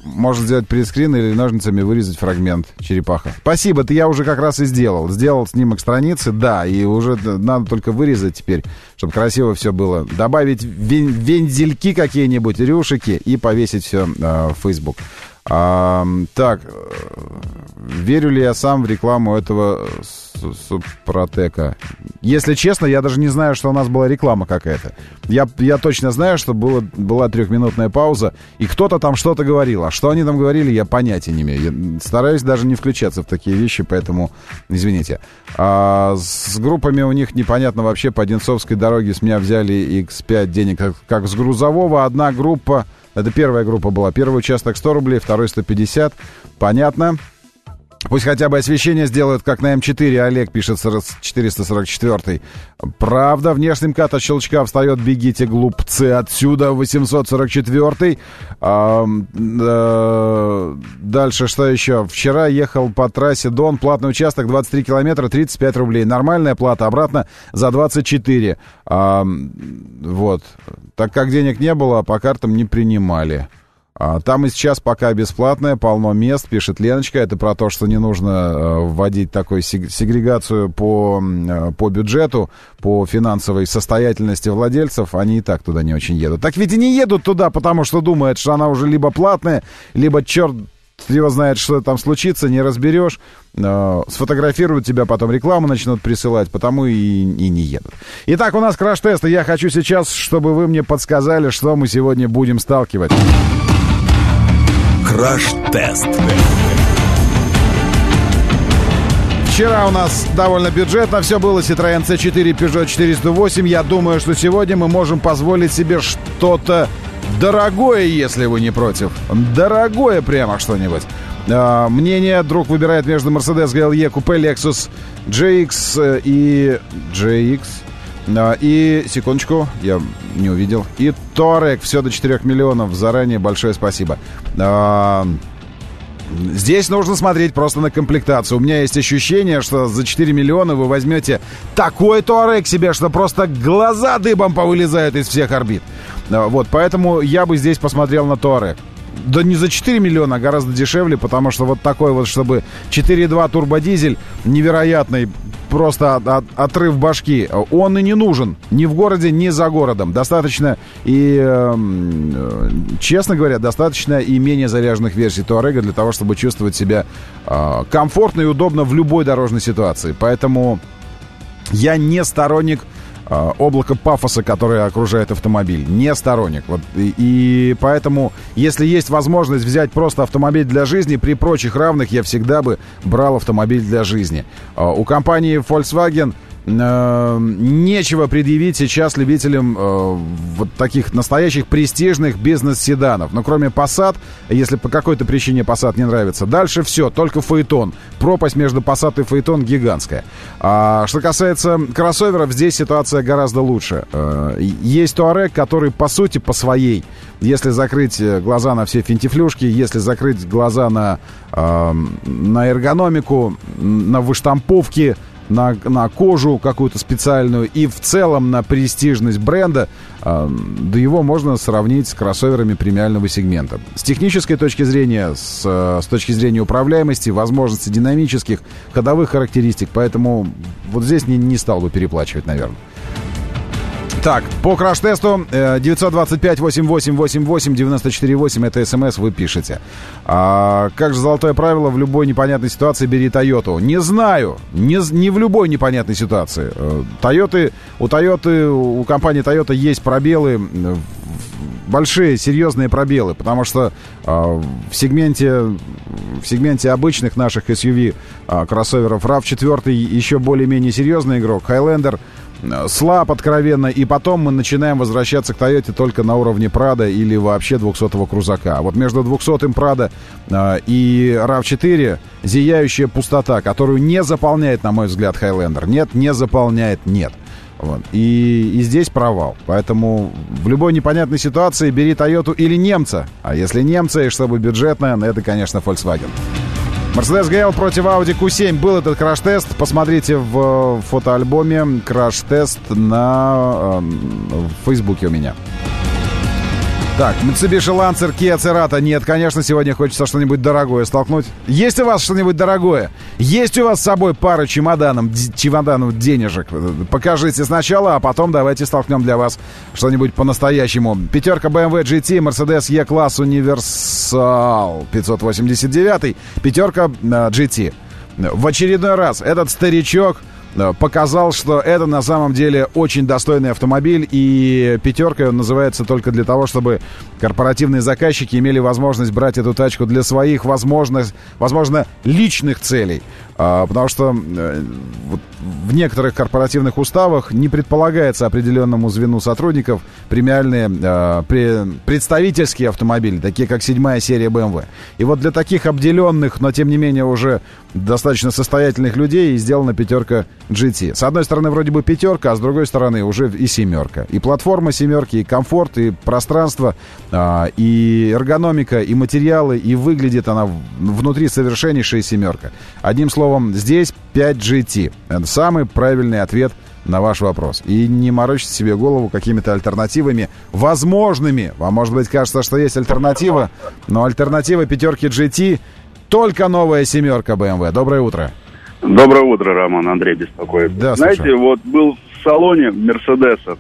можно сделать принтскрин или ножницами вырезать фрагмент черепаха. Спасибо, это я уже как раз и сделал. Сделал снимок страницы, да, и уже надо только вырезать теперь, чтобы красиво все было. Добавить вен- вензельки какие-нибудь, рюшики и повесить все э, в Facebook. А, так, верю ли я сам в рекламу этого Супротека? Если честно, я даже не знаю, что у нас была реклама какая-то. Я, я точно знаю, что было, была трехминутная пауза, и кто-то там что-то говорил. А что они там говорили, я понятия не имею. Я стараюсь даже не включаться в такие вещи, поэтому извините. А с группами у них непонятно вообще. По Одинцовской дороге с меня взяли икс пять денег как, как с грузового. Одна группа... Это первая группа была. Первый участок сто рублей, второй сто пятьдесят. Понятно. Пусть хотя бы освещение сделают, как на эм четыре. Олег пишет четыреста сорок четыре. Правда, внешний МКАД от щелчка встает. Бегите, глупцы, отсюда. восемьсот сорок четыре. А, а, дальше что еще? Вчера ехал по трассе Дон. Платный участок двадцать три километра, тридцать пять рублей. Нормальная плата. Обратно за двадцать четыре. А, вот. Так как денег не было, по картам не принимали. А, там и сейчас пока бесплатное, полно мест, пишет Леночка. Это про то, что не нужно э, вводить такую сегрегацию по, э, по бюджету, по финансовой состоятельности владельцев. Они и так туда не очень едут. Так ведь и не едут туда, потому что думают, что она уже либо платная, либо черт его знает, что там случится, не разберешь. Э, сфотографируют тебя, потом рекламу начнут присылать, потому и, и не едут. Итак, у нас краш-тест, и я хочу сейчас, чтобы вы мне подсказали, что мы сегодня будем сталкивать. Краш-тест. Вчера у нас довольно бюджетно все было. Citroёn си четыре, Peugeot четыреста восемь. Я думаю, что сегодня мы можем позволить себе что-то дорогое, если вы не против. Дорогое прямо что-нибудь. А, мнение. Друг выбирает между Mercedes джи эл и, купе Lexus джи икс и джи икс. И, секундочку, я не увидел. И Touareg, все до четырёх миллионов. Заранее большое спасибо. А, здесь нужно смотреть просто на комплектацию. У меня есть ощущение, что за четыре миллиона вы возьмете такой Touareg себе, что просто глаза дыбом повылезают из всех орбит. А, вот, поэтому я бы здесь посмотрел на Touareg. Да не за четыре миллиона, а гораздо дешевле, потому что вот такой вот, чтобы четыре и два турбодизель невероятный, просто от, от, отрыв башки, он и не нужен ни в городе, ни за городом. Достаточно и, э, честно говоря, достаточно и менее заряженных версий Touareg для того, чтобы чувствовать себя э, комфортно и удобно в любой дорожной ситуации. Поэтому я не сторонник облако пафоса, которое окружает автомобиль. Не сторонник. Вот, и, и поэтому, если есть возможность взять просто автомобиль для жизни, при прочих равных я всегда бы брал автомобиль для жизни. У компании Volkswagen э, нечего предъявить сейчас любителям э, вот таких настоящих престижных бизнес-седанов. Но кроме Passat, если по какой-то причине Passat не нравится, дальше все, только Phaeton. Пропасть между Passat и Phaeton гигантская. А что касается кроссоверов, здесь ситуация гораздо лучше. Э, есть Touareg, который по сути, по своей, если закрыть глаза на все финтифлюшки, если закрыть глаза на, э, на эргономику, на выштамповки, На, на кожу какую-то специальную и в целом на престижность бренда, э, да его можно сравнить с кроссоверами премиального сегмента. С технической точки зрения, с, с точки зрения управляемости, возможностей динамических, ходовых характеристик, поэтому вот здесь не, не стал бы переплачивать, наверное. Так, по краш-тесту девять два пять восемь восемь восемь восемь девять четыре восемь, это смс, вы пишете. А, как же золотое правило, в любой непонятной ситуации бери Тойоту? Не знаю, не, не в любой непонятной ситуации. Тойоты, у Тойоты, у компании Toyota есть пробелы, большие, серьезные пробелы, потому что а, в сегменте, в сегменте обычных наших эс ю ви а, кроссоверов рав четыре еще более-менее серьезный игрок, Highlander слаб откровенно, и потом мы начинаем возвращаться к Тойоте только на уровне Прада или вообще двухсотого крузака. Вот между двухсотым Прада э, и рав четыре зияющая пустота, которую не заполняет, на мой взгляд, Highlander. Нет, не заполняет, нет. Вот. И, и здесь провал. Поэтому в любой непонятной ситуации бери Тойоту или немца. А если немца, и чтобы бюджетно, это, конечно, Volkswagen. Mercedes джи эл против Audi кью семь. Был этот краш-тест. Посмотрите в фотоальбоме краш-тест на э, в Фейсбуке у меня. Так, Mitsubishi Lancer, Kia Cerato. Нет, конечно, сегодня хочется что-нибудь дорогое столкнуть. Есть у вас что-нибудь дорогое? Есть у вас с собой пара чемоданов, чемоданов денежек? Покажите сначала, а потом давайте столкнем для вас что-нибудь по-настоящему. Пятерка бэ эм вэ джи ти, Mercedes E-класс Universal пятьсот восемьдесят девять, пятерка джи ти. В очередной раз этот старичок показал, что это на самом деле очень достойный автомобиль, и пятеркой он называется только для того, чтобы корпоративные заказчики имели возможность брать эту тачку для своих, возможно, возможно личных целей. А, потому что э, вот в некоторых корпоративных уставах не предполагается определенному звену сотрудников премиальные э, пре, представительские автомобили, такие как седьмая серия бэ эм вэ. И вот для таких обделенных, но тем не менее уже достаточно состоятельных людей и сделана пятерка джи ти. С одной стороны вроде бы пятерка, а с другой стороны уже и семерка. И платформа семерки, и комфорт, и пространство, э, и эргономика, и материалы, и выглядит она внутри совершеннейшая семерка. Одним словом, здесь пять джи ти. Это самый правильный ответ на ваш вопрос. И не морочьте себе голову какими-то альтернативами возможными. Вам, может быть, кажется, что есть альтернатива, но альтернатива пятерки джи ти только новая семерка бэ эм вэ. Доброе утро. Доброе утро, Роман. Андрей беспокоит. Да, знаете, слушаю. вот был в салоне Мерседеса,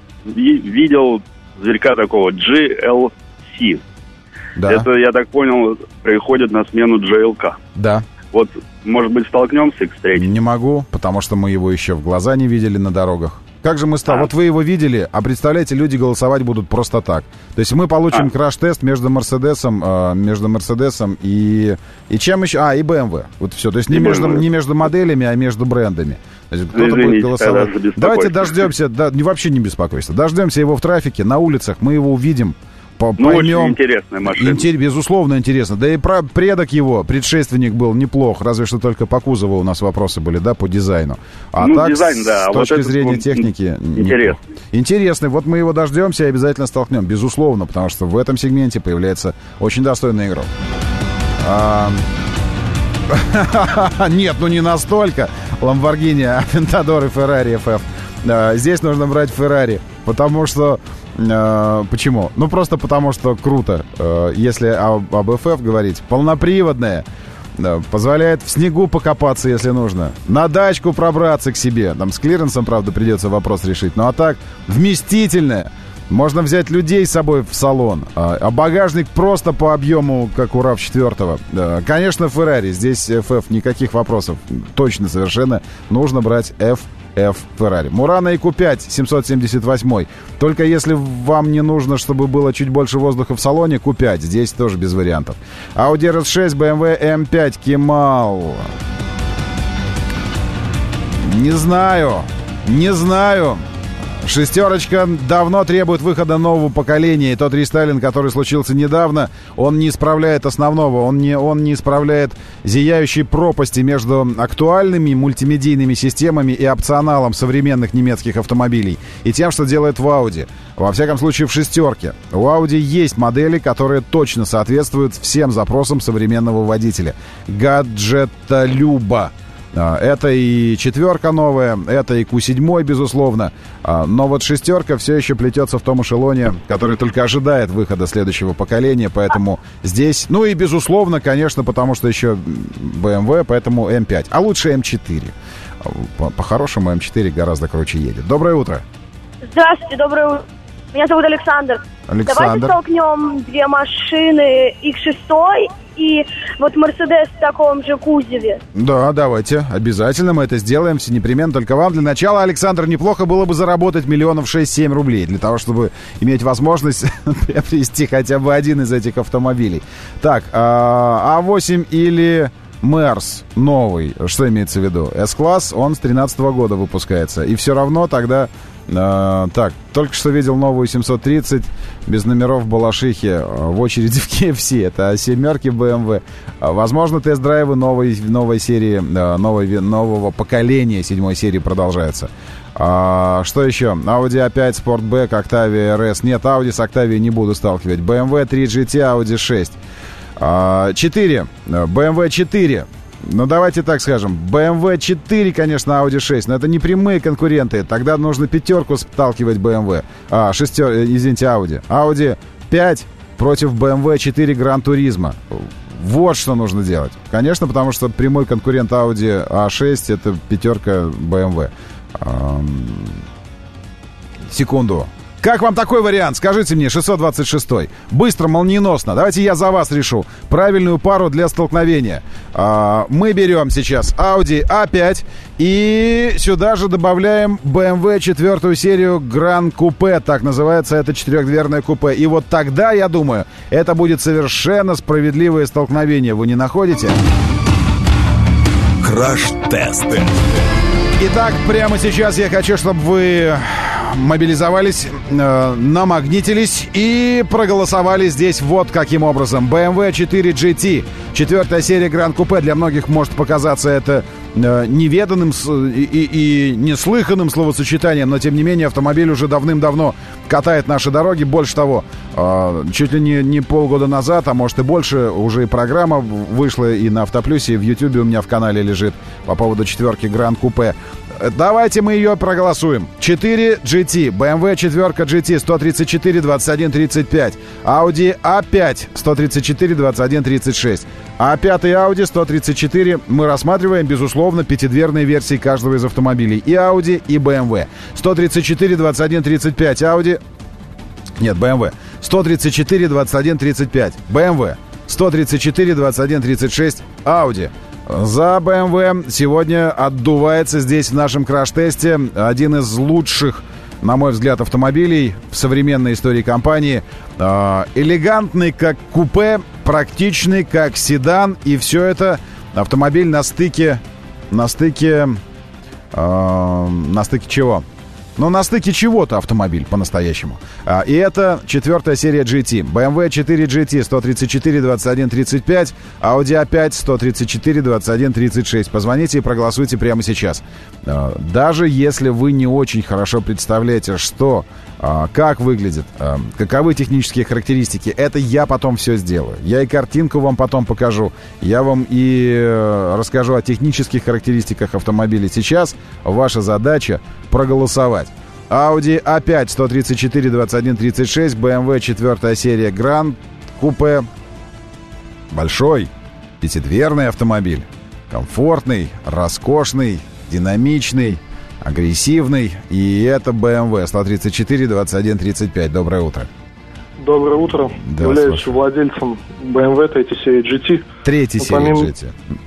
видел зверька такого джи эл си. Да. Это, я так понял, приходит на смену джей эл кей. Да. Вот, может быть, столкнемся икс три? Не могу, потому что мы его еще в глаза не видели на дорогах. Как же мы стали? А. Вот вы его видели, а представляете, люди голосовать будут просто так. То есть мы получим а. краш-тест между Мерседесом, э, между Мерседесом и... И чем еще? А, и бэ эм вэ. Вот все. То есть не между, не между моделями, а между брендами. То есть кто-то Извините, будет голосовать. Давайте дождемся, да, вообще не беспокойся. Дождемся его в трафике, на улицах, мы его увидим. Ну, поймем. очень интересная машина. Интер... Безусловно, интересно. Да и про предок его, предшественник был неплох, разве что только по кузову у нас вопросы были, да, по дизайну. А ну, так, дизайн, да. с а точки вот зрения вот техники... Интересно. Не... Интересный. Вот мы его дождемся и обязательно столкнем. Безусловно, потому что в этом сегменте появляется очень достойный игрок. А... Нет, ну не настолько. Lamborghini Aventador и Ferrari эф эф. Здесь нужно брать Ferrari, потому что... Э, почему? Ну, просто потому что круто. Э, если об, об эф эф говорить, полноприводная, э, позволяет в снегу покопаться, если нужно, на дачку пробраться к себе. Там с клиренсом, правда, придется вопрос решить. Ну, а так, вместительная. Можно взять людей с собой в салон. А багажник просто по объему, как у рав четыре. Конечно, Ferrari. Здесь эф эф, никаких вопросов. Точно, совершенно. Нужно брать эф эф Ferrari. Murano и кью пять семьсот семьдесят восемь. Только если вам не нужно, чтобы было чуть больше воздуха в салоне, кью пять. Здесь тоже без вариантов. Audi эр эс шесть, бэ эм вэ эм пять, Kemal. Не знаю. Не знаю. Шестерочка давно требует выхода нового поколения, и тот рестайлинг, который случился недавно, он не исправляет основного, он не, он не исправляет зияющей пропасти между актуальными мультимедийными системами и опционалом современных немецких автомобилей и тем, что делает в Audi. Во всяком случае, в шестерке. У Audi есть модели, которые точно соответствуют всем запросам современного водителя. Гаджетолюба. Это и четверка новая, это и кью семь, безусловно. Но вот шестерка все еще плетется в том эшелоне, который только ожидает выхода следующего поколения. Поэтому здесь, ну и безусловно, конечно, потому что еще бэ эм вэ, поэтому эм пять. А лучше эм четыре. По-хорошему эм четыре гораздо круче едет. Доброе утро. Здравствуйте, доброе утро. Меня зовут Александр. Александр. Давайте столкнем две машины, икс шесть и вот Мерседес в таком же кузове. Да, давайте. Обязательно мы это сделаем. Все непременно. Только вам для начала, Александр, неплохо было бы заработать миллионов шесть-семь рублей для того, чтобы иметь возможность приобрести хотя бы один из этих автомобилей. Так, а восемь или Мерс новый, что имеется в виду? С-класс, он с тринадцатого года выпускается. И все равно тогда... Uh, так, только что видел новую семьсот тридцать без номеров в Балашихе в очереди в кей эф си. Это семерки бэ эм вэ. Uh, возможно, тест-драйвы новой, новой серии, uh, новой, нового поколения седьмой серии продолжаются. Uh, что еще? Audi эй пять, Sportback, Octavia эр эс. Нет, Audi с Octavia не буду сталкивать. бэ эм вэ три джи ти, Audi шесть. Uh, четыре. бэ эм вэ четыре. Ну, давайте так скажем. бэ эм вэ четыре, конечно, Audi шесть, но это не прямые конкуренты. Тогда нужно пятерку сталкивать бэ эм вэ. А, шестер, извините, Audi. Audi пять, против бэ эм вэ четыре Gran Turismo. Вот что нужно делать. Конечно, потому что прямой конкурент Audi а шесть это пятерка бэ эм вэ. Эм... Секунду. Как вам такой вариант? Скажите мне, шестьсот двадцать шесть. Быстро, молниеносно. Давайте я за вас решу правильную пару для столкновения. А, мы берем сейчас Audi а пять и сюда же добавляем бэ эм вэ четвертую серию Gran Coupe. Так называется это четырехдверное купе. И вот тогда, я думаю, это будет совершенно справедливое столкновение. Вы не находите? Краш-тест. Итак, прямо сейчас я хочу, чтобы вы мобилизовались, э, намагнитились и проголосовали здесь вот каким образом. бэ эм вэ четыре джи ти, четвертая серия Gran Coupe. Для многих может показаться это э, неведанным и, и, и неслыханным словосочетанием, но тем не менее автомобиль уже давным-давно катает наши дороги. Больше того, э, чуть ли не, не полгода назад, а может и больше, уже и программа вышла и на Автоплюсе, и в Ютьюбе у меня в канале лежит по поводу четверки Gran Coupe. Давайте мы ее проголосуем. четыре джи ти, бэ эм вэ четыре джи ти, сто тридцать четыре двадцать один тридцать пять, Audi а пять, сто тридцать четыре двадцать один тридцать шесть. а пять Audi сто тридцать четыре мы рассматриваем, безусловно, пятидверные версии каждого из автомобилей. И Audi, и бэ эм вэ. сто тридцать четыре двадцать один тридцать пять, Audi... Нет, бэ эм вэ. сто тридцать четыре двадцать один тридцать пять, бэ эм вэ. сто тридцать четыре двадцать один тридцать шесть, Audi. За бэ эм вэ сегодня отдувается здесь в нашем краш-тесте один из лучших, на мой взгляд, автомобилей в современной истории компании. Э, элегантный как купе, практичный как седан, и все это автомобиль на стыке, на стыке, э, на стыке чего? Ну, на стыке чего-то автомобиль по-настоящему. А, и это четвертая серия джи ти. бэ эм вэ четыре джи ти сто тридцать четыре двадцать один тридцать пять, Audi а пять сто тридцать четыре двадцать один тридцать шесть. Позвоните и проголосуйте прямо сейчас. А, даже если вы не очень хорошо представляете, что, а, как выглядит, а, каковы технические характеристики, это я потом все сделаю. Я и картинку вам потом покажу. Я вам и э, расскажу о технических характеристиках автомобиля. Сейчас ваша задача проголосовать. Audi а пять сто тридцать четыре двадцать один тридцать шесть, бэ эм вэ четвертая серия Gran Coupe. Большой, пятидверный автомобиль. Комфортный, роскошный, динамичный, агрессивный. И это бэ эм вэ сто тридцать четыре двадцать один тридцать пять. Доброе утро. Доброе утро. Да, являюсь слушай. владельцем бэ эм вэ третьей серии джи ти. Третьей серии помимо... джи ти.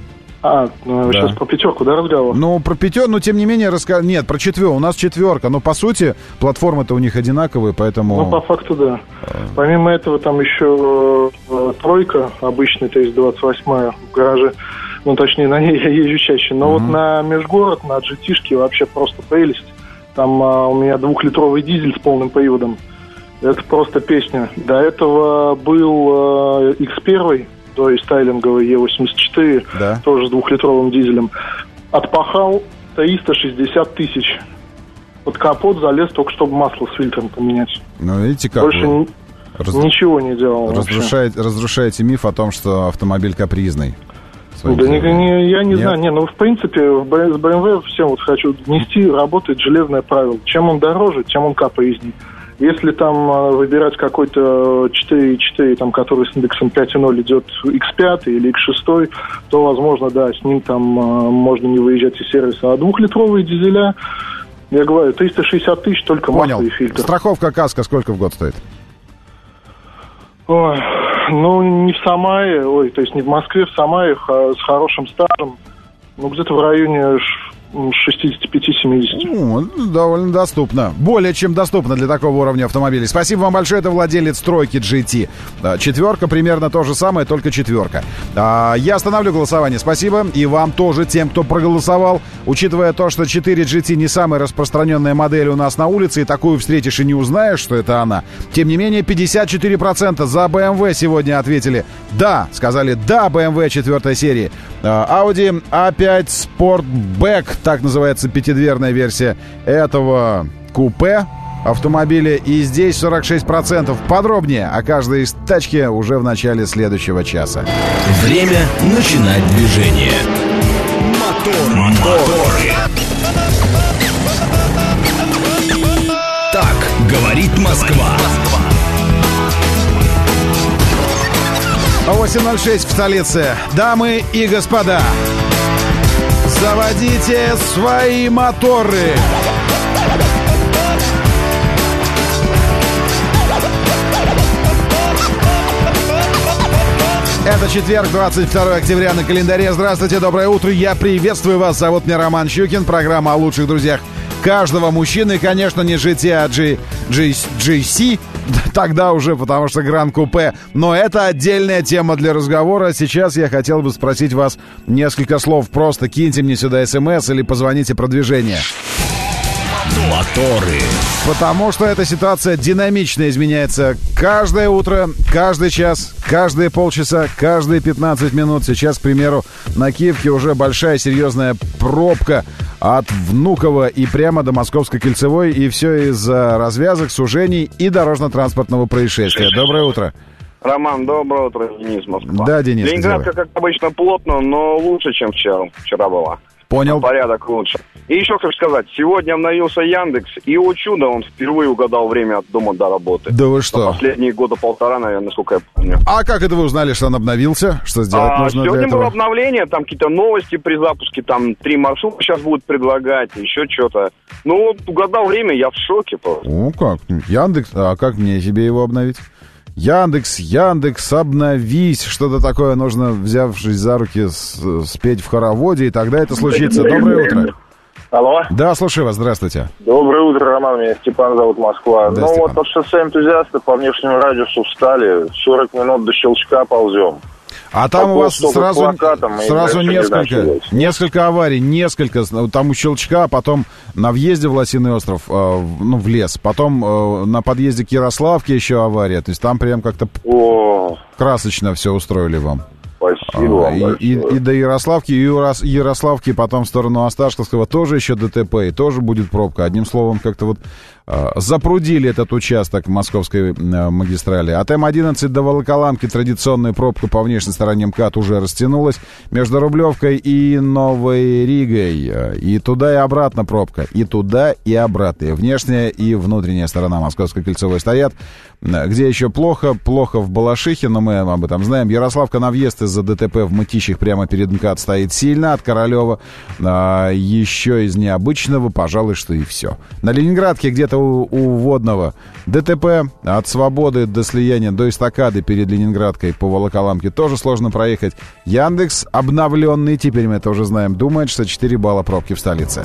А, ну, Да. сейчас про пятерку, да, разговор? Ну, про пятерку, но тем не менее, раска... нет, про четверку. У нас четверка, но по сути платформы-то у них одинаковые, поэтому... Ну, по факту, да. Помимо этого, там еще э, тройка обычная, то есть двадцать восьмая в гараже. Ну, точнее, на ней я езжу чаще. Но Мгм. вот на межгород, на джи ти-шке вообще просто прелесть. Там а, у меня двухлитровый дизель с полным приводом. Это просто песня. До этого был э, икс один, то есть стайлинговый е восемьдесят четыре, Да. тоже с двухлитровым дизелем. Отпахал триста шестьдесят тысяч. Под капот залез только, чтобы масло с фильтром поменять. Ну, видите, как Больше вы ни- раз- ничего не делал вообще. разрушаете, разрушаете миф о том, что автомобиль капризный. Да не, не- я не Нет? знаю, не, ну в принципе в Б- с бэ эм вэ всем вот хочу внести, работает железное правило. Чем он дороже, тем он капризней. Если там э, выбирать какой-то четыре четыре, там, который с индексом пять ноль идет икс пять или икс шесть, то, возможно, да, с ним там э, можно не выезжать из сервиса. А двухлитровые дизеля, я говорю, триста шестьдесят тысяч только Понял. масло и фильтр. Страховка КАСКО сколько в год стоит? Ой, ну, не в Самаре, ой, то есть не в Москве, в Самаре х- с хорошим стажем, ну, где-то в районе ш- шестьдесят пять - семьдесят. Ну, довольно доступно. Более чем доступно для такого уровня автомобилей. Спасибо вам большое. Это владелец тройки джи ти. Да, четверка примерно то же самое, только четверка. А, я остановлю голосование. Спасибо. И вам тоже, тем, кто проголосовал. Учитывая то, что четыре джи ти не самая распространенная модель у нас на улице, и такую встретишь и не узнаешь, что это она. Тем не менее, пятьдесят четыре процента за бэ эм вэ сегодня ответили «да». Сказали «да» бэ эм вэ четвертой серии. А, Audi а пять Sportback, так называется пятидверная версия этого купе автомобиля. И здесь сорок шесть процентов. Подробнее о каждой из тачки уже в начале следующего часа. Время начинать движение. Мотор, моторы. Так говорит Москва. восемь ноль шесть в столице. Дамы и господа, заводите свои моторы. Это четверг, двадцать второе октября на календаре. Здравствуйте, доброе утро. Я приветствую вас. Зовут меня Роман Щукин. Программа о лучших друзьях каждого мужчины. Конечно, не джи ти эй, а G, G, джи си. Тогда уже, потому что Гран-купе. Но это отдельная тема для разговора. Сейчас я хотел бы спросить вас несколько слов. Просто киньте мне сюда смс или позвоните продвижение. Моторы. Потому что эта ситуация динамично изменяется каждое утро, каждый час, каждые полчаса, каждые пятнадцать минут. Сейчас, к примеру, на Киевке уже большая серьезная пробка от Внуково и прямо до Московской кольцевой. И все из-за развязок, сужений и дорожно-транспортного происшествия. Доброе утро. Роман, доброе утро. Денис, Москва. Да, Денис. Ленинградка, как обычно, плотно, но лучше, чем вчера. Вчера была. Понял. Порядок лучше. И еще хочу сказать, сегодня обновился Яндекс, и, о чудо, он впервые угадал время от дома до работы. Да вы что? За последние года полтора, наверное, насколько я помню. А как это вы узнали, что он обновился? Что сделать а, нужно для сегодня этого? было обновление, там какие-то новости при запуске, там три маршрута сейчас будут предлагать, еще что-то. Ну, вот угадал время, я в шоке просто. Ну, как? Яндекс, а как мне себе его обновить? Яндекс, Яндекс, обновись. Что-то такое нужно, взявшись за руки, с, спеть в хороводе, и тогда это случится. Доброе утро. Алло. Да, слушаю вас, здравствуйте. Доброе утро, Роман, меня Степан зовут, Москва. Да, ну Степан. вот от шоссе энтузиаста по внешнему радиусу встали, сорок минут до Щелчка ползем. А там по у вас сразу, плакатам, сразу не несколько, не несколько аварий, несколько. Там у Щелчка, потом на въезде в Лосиный остров, э, ну, в лес. Потом э, на подъезде к Ярославке еще авария. То есть там прям как-то О. красочно все устроили вам. Спасибо а, вам и, и, и до Ярославки, и у Ярославки потом в сторону Осташковского тоже еще ДТП, и тоже будет пробка. Одним словом, как-то вот э, запрудили этот участок московской э, магистрали. От Эм одиннадцать до Волоколамки традиционная пробка по внешней стороне МКАД уже растянулась. Между Рублевкой и Новой Ригой. И туда, и обратно пробка. И туда, и обратно. И внешняя, и внутренняя сторона Московской кольцевой стоят. Где еще плохо? Плохо в Балашихе, но мы об этом знаем. Ярославка на въезд из-за ДТП в Мытищах прямо перед МКАД стоит сильно. От Королева а, еще из необычного, пожалуй, что и все. На Ленинградке где-то у, у Водного ДТП от Свободы до слияния, до эстакады перед Ленинградкой по Волоколамке тоже сложно проехать. Яндекс обновленный, теперь мы это уже знаем, думает, что четыре балла пробки в столице.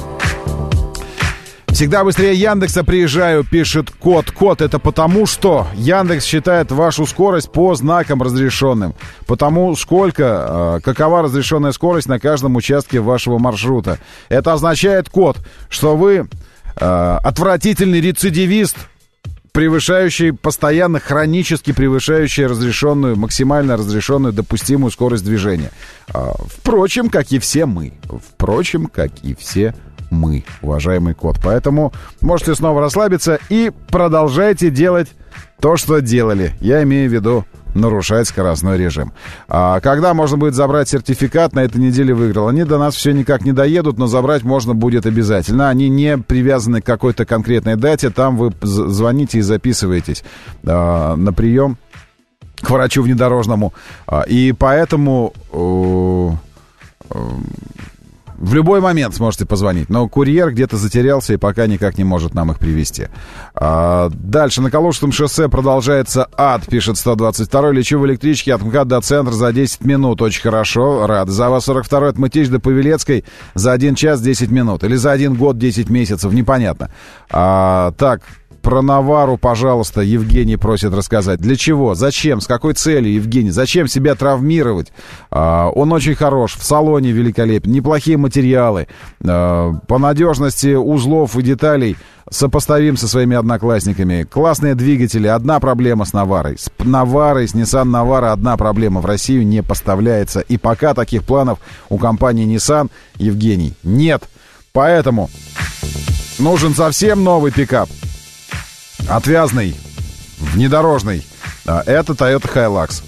Всегда быстрее Яндекса приезжаю, пишет кот. Кот, это потому что Яндекс считает вашу скорость по знакам разрешенным. Потому сколько, э, какова разрешенная скорость на каждом участке вашего маршрута. Это означает, кот, что вы э, отвратительный рецидивист, превышающий, постоянно хронически превышающий разрешенную, максимально разрешенную допустимую скорость движения. Э, впрочем, как и все мы. Впрочем, как и все мы. мы, уважаемый кот. Поэтому можете снова расслабиться и продолжайте делать то, что делали. Я имею в виду нарушать скоростной режим. А когда можно будет забрать сертификат, на этой неделе выиграл. Они до нас все никак не доедут, но забрать можно будет обязательно. Они не привязаны к какой-то конкретной дате. Там вы звоните и записываетесь а, на прием к врачу внедорожному. А, и поэтому... А, а, в любой момент сможете позвонить, но курьер где-то затерялся и пока никак не может нам их привезти. А, дальше. На Калужском шоссе продолжается ад, пишет сто двадцать второй. Лечу в электричке от МКАД до центра за десять минут. Очень хорошо, рад. За вас сорок второй от Мытищ до Павелецкой за один час десять минут. Или за один год десять месяцев, непонятно. А, так... Про Навару, пожалуйста, Евгений просит рассказать. Для чего? Зачем? С какой целью, Евгений? Зачем себя травмировать? А, он очень хорош, в салоне великолепен, неплохие материалы. А, по надежности узлов и деталей сопоставим со своими одноклассниками. Классные двигатели. Одна проблема с Наварой. С Наварой, с Nissan Navara одна проблема. В Россию не поставляется. И пока таких планов у компании Nissan, Евгений, нет. Поэтому нужен совсем новый пикап. Отвязный, внедорожный. Это Toyota Hilux.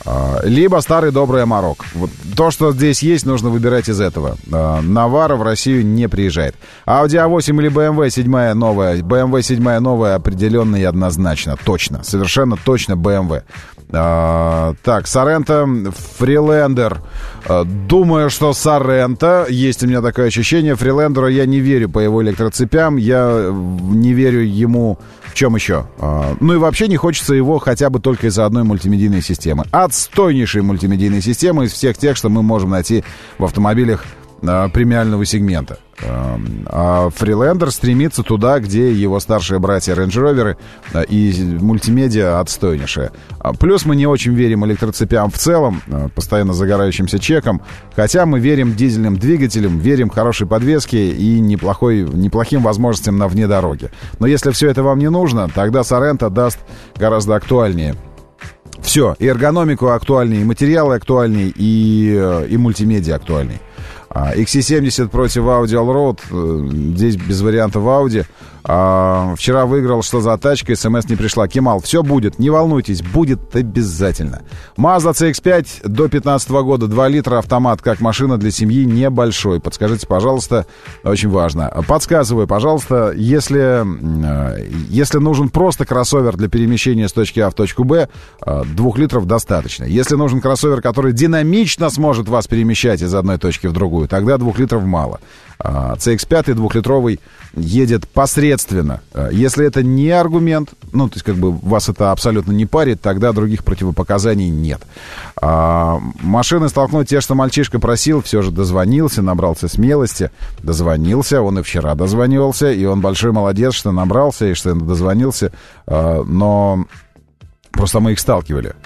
либо старый добрый Амарок. Вот то, что здесь есть, нужно выбирать из этого. Навара в Россию не приезжает. Audi а восемь или бэ эм вэ седьмая новая. бэ эм вэ седьмая новая определенно и однозначно. Точно. Совершенно точно бэ эм вэ. А, так, Соренто, Фрилендер. А, думаю, что Соренто. Есть у меня такое ощущение. Фрилендеру я не верю по его электроцепям. Я не верю ему... В чем еще? А, ну и вообще не хочется его хотя бы только из-за одной мультимедийной системы. Отстойнейшей мультимедийной системы из всех тех, что мы можем найти в автомобилях а, премиального сегмента. А Фрилендер стремится туда, где его старшие братья Range Rover и мультимедиа отстойнейшая. Плюс мы не очень верим электроцепям в целом, постоянно загорающимся чеком, хотя мы верим дизельным двигателям, верим хорошей подвеске и неплохой, неплохим возможностям на вне дороги. Но если все это вам не нужно, тогда Sorento даст гораздо актуальнее. Все, и эргономику актуальней, и материалы актуальней, и, и мультимедиа актуальней. икс си семьдесят против Audi Allroad. Здесь без вариантов Audi. А, вчера выиграл, что за тачка, смс не пришла. Кемал, все будет, не волнуйтесь, будет обязательно. Mazda си икс пять до пятнадцатого года, два литра, автомат, как машина для семьи, небольшой. Подскажите, пожалуйста, очень важно. Подсказываю, пожалуйста, если, если нужен просто кроссовер для перемещения с точки А в точку Б, двух литров достаточно. Если нужен кроссовер, который динамично сможет вас перемещать из одной точки в другую, тогда двух литров мало. си икс пять двухлитровый едет посредственно. Если это не аргумент, ну, то есть как бы вас это абсолютно не парит, тогда других противопоказаний нет. А, машины столкнуть те, что мальчишка просил, все же дозвонился, набрался смелости, дозвонился, он и вчера дозвонился, и он большой молодец, что набрался и что дозвонился, а, но просто мы их сталкивали.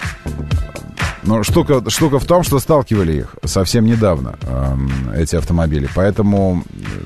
Но штука, штука в том, что сталкивали их совсем недавно, э, эти автомобили. Поэтому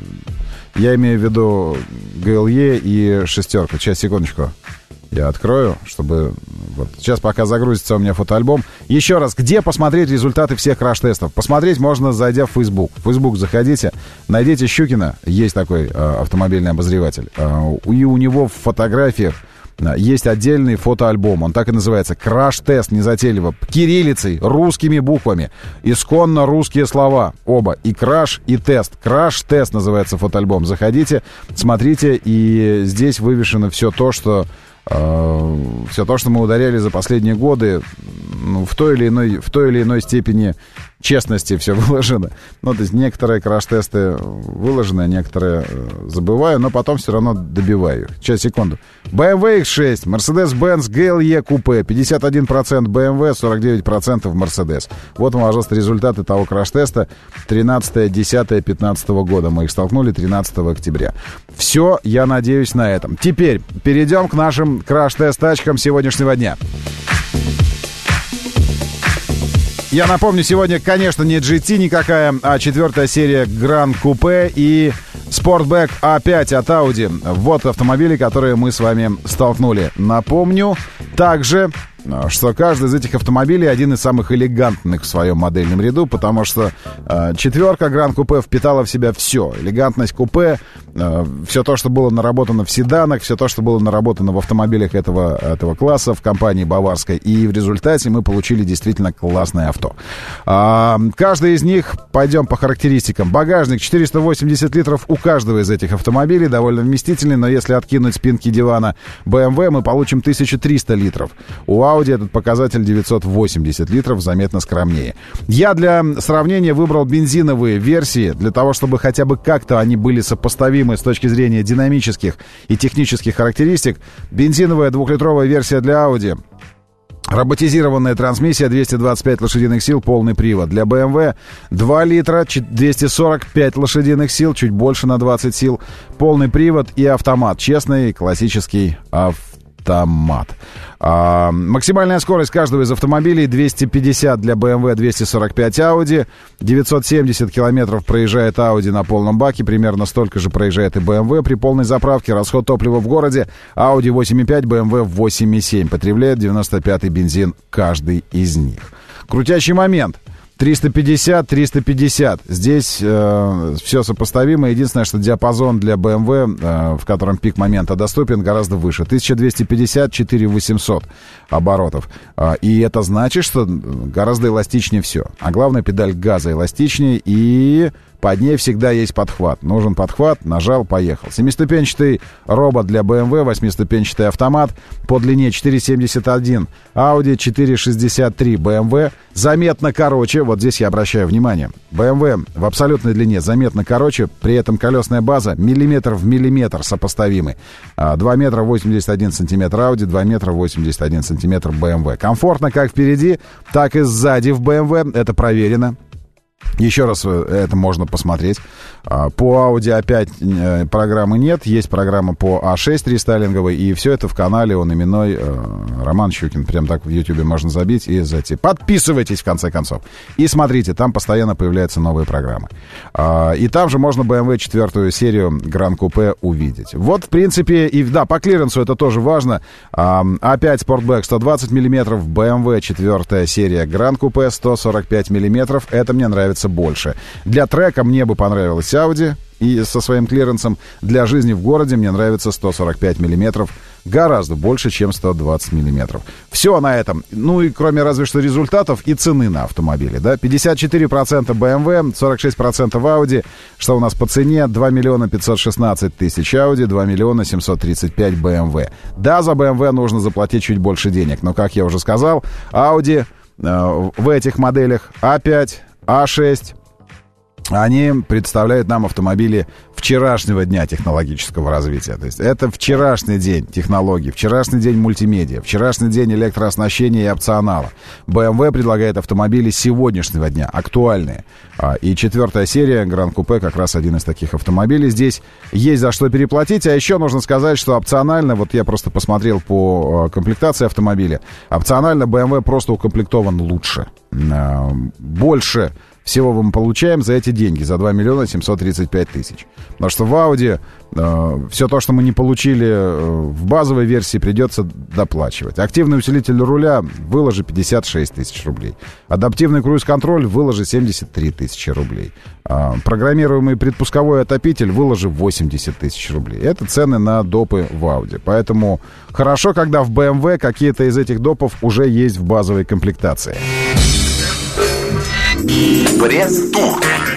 я имею в виду гэ эл и и шестерку. Сейчас, секундочку, я открою, чтобы... Вот. Сейчас, пока загрузится у меня фотоальбом. Еще раз, где посмотреть результаты всех краш-тестов? Посмотреть можно, зайдя в Facebook. В Facebook заходите, найдите Щукина, есть такой э, автомобильный обозреватель. Э, и у него в фотографиях есть отдельный фотоальбом, он так и называется, «Краш-тест», незатейливо, кириллицей, русскими буквами, исконно русские слова, оба, и «краш», и «тест». «Краш-тест» называется фотоальбом. Заходите, смотрите, и здесь вывешено все то, что э, все то, что мы ударяли за последние годы, ну, в той или иной, в той или иной степени честности все выложено. Ну, то есть некоторые краш-тесты выложены, некоторые забываю, но потом все равно добиваю их. Сейчас, секунду. бэ эм вэ икс шесть, Mercedes-Benz гэ эл и купе, пятьдесят один процент бэ эм вэ, сорок девять процентов Mercedes. Вот, пожалуйста, результаты того краш-теста тринадцатое десятое пятнадцатого года. Мы их столкнули тринадцатого октября. Все, я надеюсь, на этом. Теперь перейдем к нашим краш-тест-тачкам сегодняшнего дня. Я напомню, сегодня, конечно, не джи ти никакая, а четвертая серия Grand Coupe и Sportback а пять от Audi. Вот автомобили, которые мы с вами столкнули. Напомню также, что каждый из этих автомобилей один из самых элегантных в своем модельном ряду, потому что э, четверка Grand Coupe впитала в себя все. Элегантность купе, э, все то, что было наработано в седанах, все то, что было наработано в автомобилях этого, этого класса в компании баварской. И в результате мы получили действительно классное авто. А, каждый из них, пойдем по характеристикам. Багажник четыреста восемьдесят литров у каждого из этих автомобилей, довольно вместительный, но если откинуть спинки дивана бэ эм вэ, мы получим тысяча триста литров. У Audi этот показатель девятьсот восемьдесят литров, заметно скромнее. Я для сравнения выбрал бензиновые версии, для того, чтобы хотя бы как-то они были сопоставимы с точки зрения динамических и технических характеристик. Бензиновая двухлитровая версия для Audi. Роботизированная трансмиссия, двести двадцать пять лошадиных сил, полный привод. Для бэ эм вэ два литра, двести сорок пять лошадиных сил, чуть больше на двадцать сил, полный привод и автомат. Честный классический автомат. А, максимальная скорость каждого из автомобилей двести пятьдесят для бэ эм вэ, двести сорок пять Audi, девятьсот семьдесят километров проезжает Audi на полном баке, примерно столько же проезжает и бэ эм вэ при полной заправке. Расход топлива в городе Audi восемь и пять, бэ эм вэ восемь и семь, потребляет девяносто пятый бензин каждый из них. Крутящий момент. триста пятьдесят, триста пятьдесят. Здесь э, все сопоставимо. Единственное, что диапазон для бэ эм вэ, э, в котором пик момента доступен, гораздо выше. тысяча двести пятьдесят, четыре тысячи восемьсот оборотов. Э, и это значит, что гораздо эластичнее все. А главное, педаль газа эластичнее, и под ней всегда есть подхват. Нужен подхват, нажал, поехал. Семиступенчатый робот для бэ эм вэ, восьмиступенчатый автомат по длине четыре семьдесят один, Audi четыре шестьдесят три, бэ эм вэ заметно короче. Вот здесь я обращаю внимание. бэ эм вэ в абсолютной длине заметно короче, при этом колесная база миллиметр в миллиметр сопоставимы. два метра восемьдесят один сантиметр Audi, два метра восемьдесят один сантиметр бэ эм вэ. Комфортно как впереди, так и сзади в бэ эм вэ. Это проверено. Еще раз это можно посмотреть. По Audi опять программы нет. Есть программа по а шесть рестайлинговой. И все это в канале он именной Роман Щукин. Прям так в Ютубе можно забить и зайти. Подписывайтесь, в конце концов. И смотрите, там постоянно появляются новые программы. И там же можно бэ эм вэ четвертую серию Grand Coupe увидеть. Вот, в принципе, и да, по клиренсу это тоже важно. а пять Sportback сто двадцать миллиметров. бэ эм вэ четвертая серия Grand Coupe сто сорок пять миллиметров. Это мне нравится больше. Для трека мне бы понравилось Audi и со своим клиренсом. Для жизни в городе мне нравится сто сорок пять миллиметров. Гораздо больше, чем сто двадцать миллиметров. Все на этом. Ну и кроме разве что результатов и цены на автомобиле. Да? пятьдесят четыре процента бэ эм вэ, сорок шесть процентов Audi. Что у нас по цене? два миллиона пятьсот шестнадцать тысяч Audi, два миллиона семьсот тридцать пять бэ эм вэ. Да, за бэ эм вэ нужно заплатить чуть больше денег. Но, как я уже сказал, Audi э, в этих моделях а пять, а шесть, они представляют нам автомобили вчерашнего дня технологического развития. То есть это вчерашний день технологий, вчерашний день мультимедиа, вчерашний день электрооснащения и опционала. бэ эм вэ предлагает автомобили сегодняшнего дня, актуальные. И четвертая серия Grand Coupe как раз один из таких автомобилей. Здесь есть за что переплатить. А еще нужно сказать, что опционально, вот я просто посмотрел по комплектации автомобиля, опционально бэ эм вэ просто укомплектован лучше. Больше всего мы получаем за эти деньги, за два миллиона семьсот тридцать пять тысяч. Потому что в Audi э, все то, что мы не получили э, в базовой версии, придется доплачивать. Активный усилитель руля выложи пятьдесят шесть тысяч рублей. Адаптивный круиз-контроль выложи семьдесят три тысячи рублей. Э, программируемый предпусковой отопитель выложи восемьдесят тысяч рублей. Это цены на допы в Audi. Поэтому хорошо, когда в бэ эм вэ какие-то из этих допов уже есть в базовой комплектации. Пресс-тур.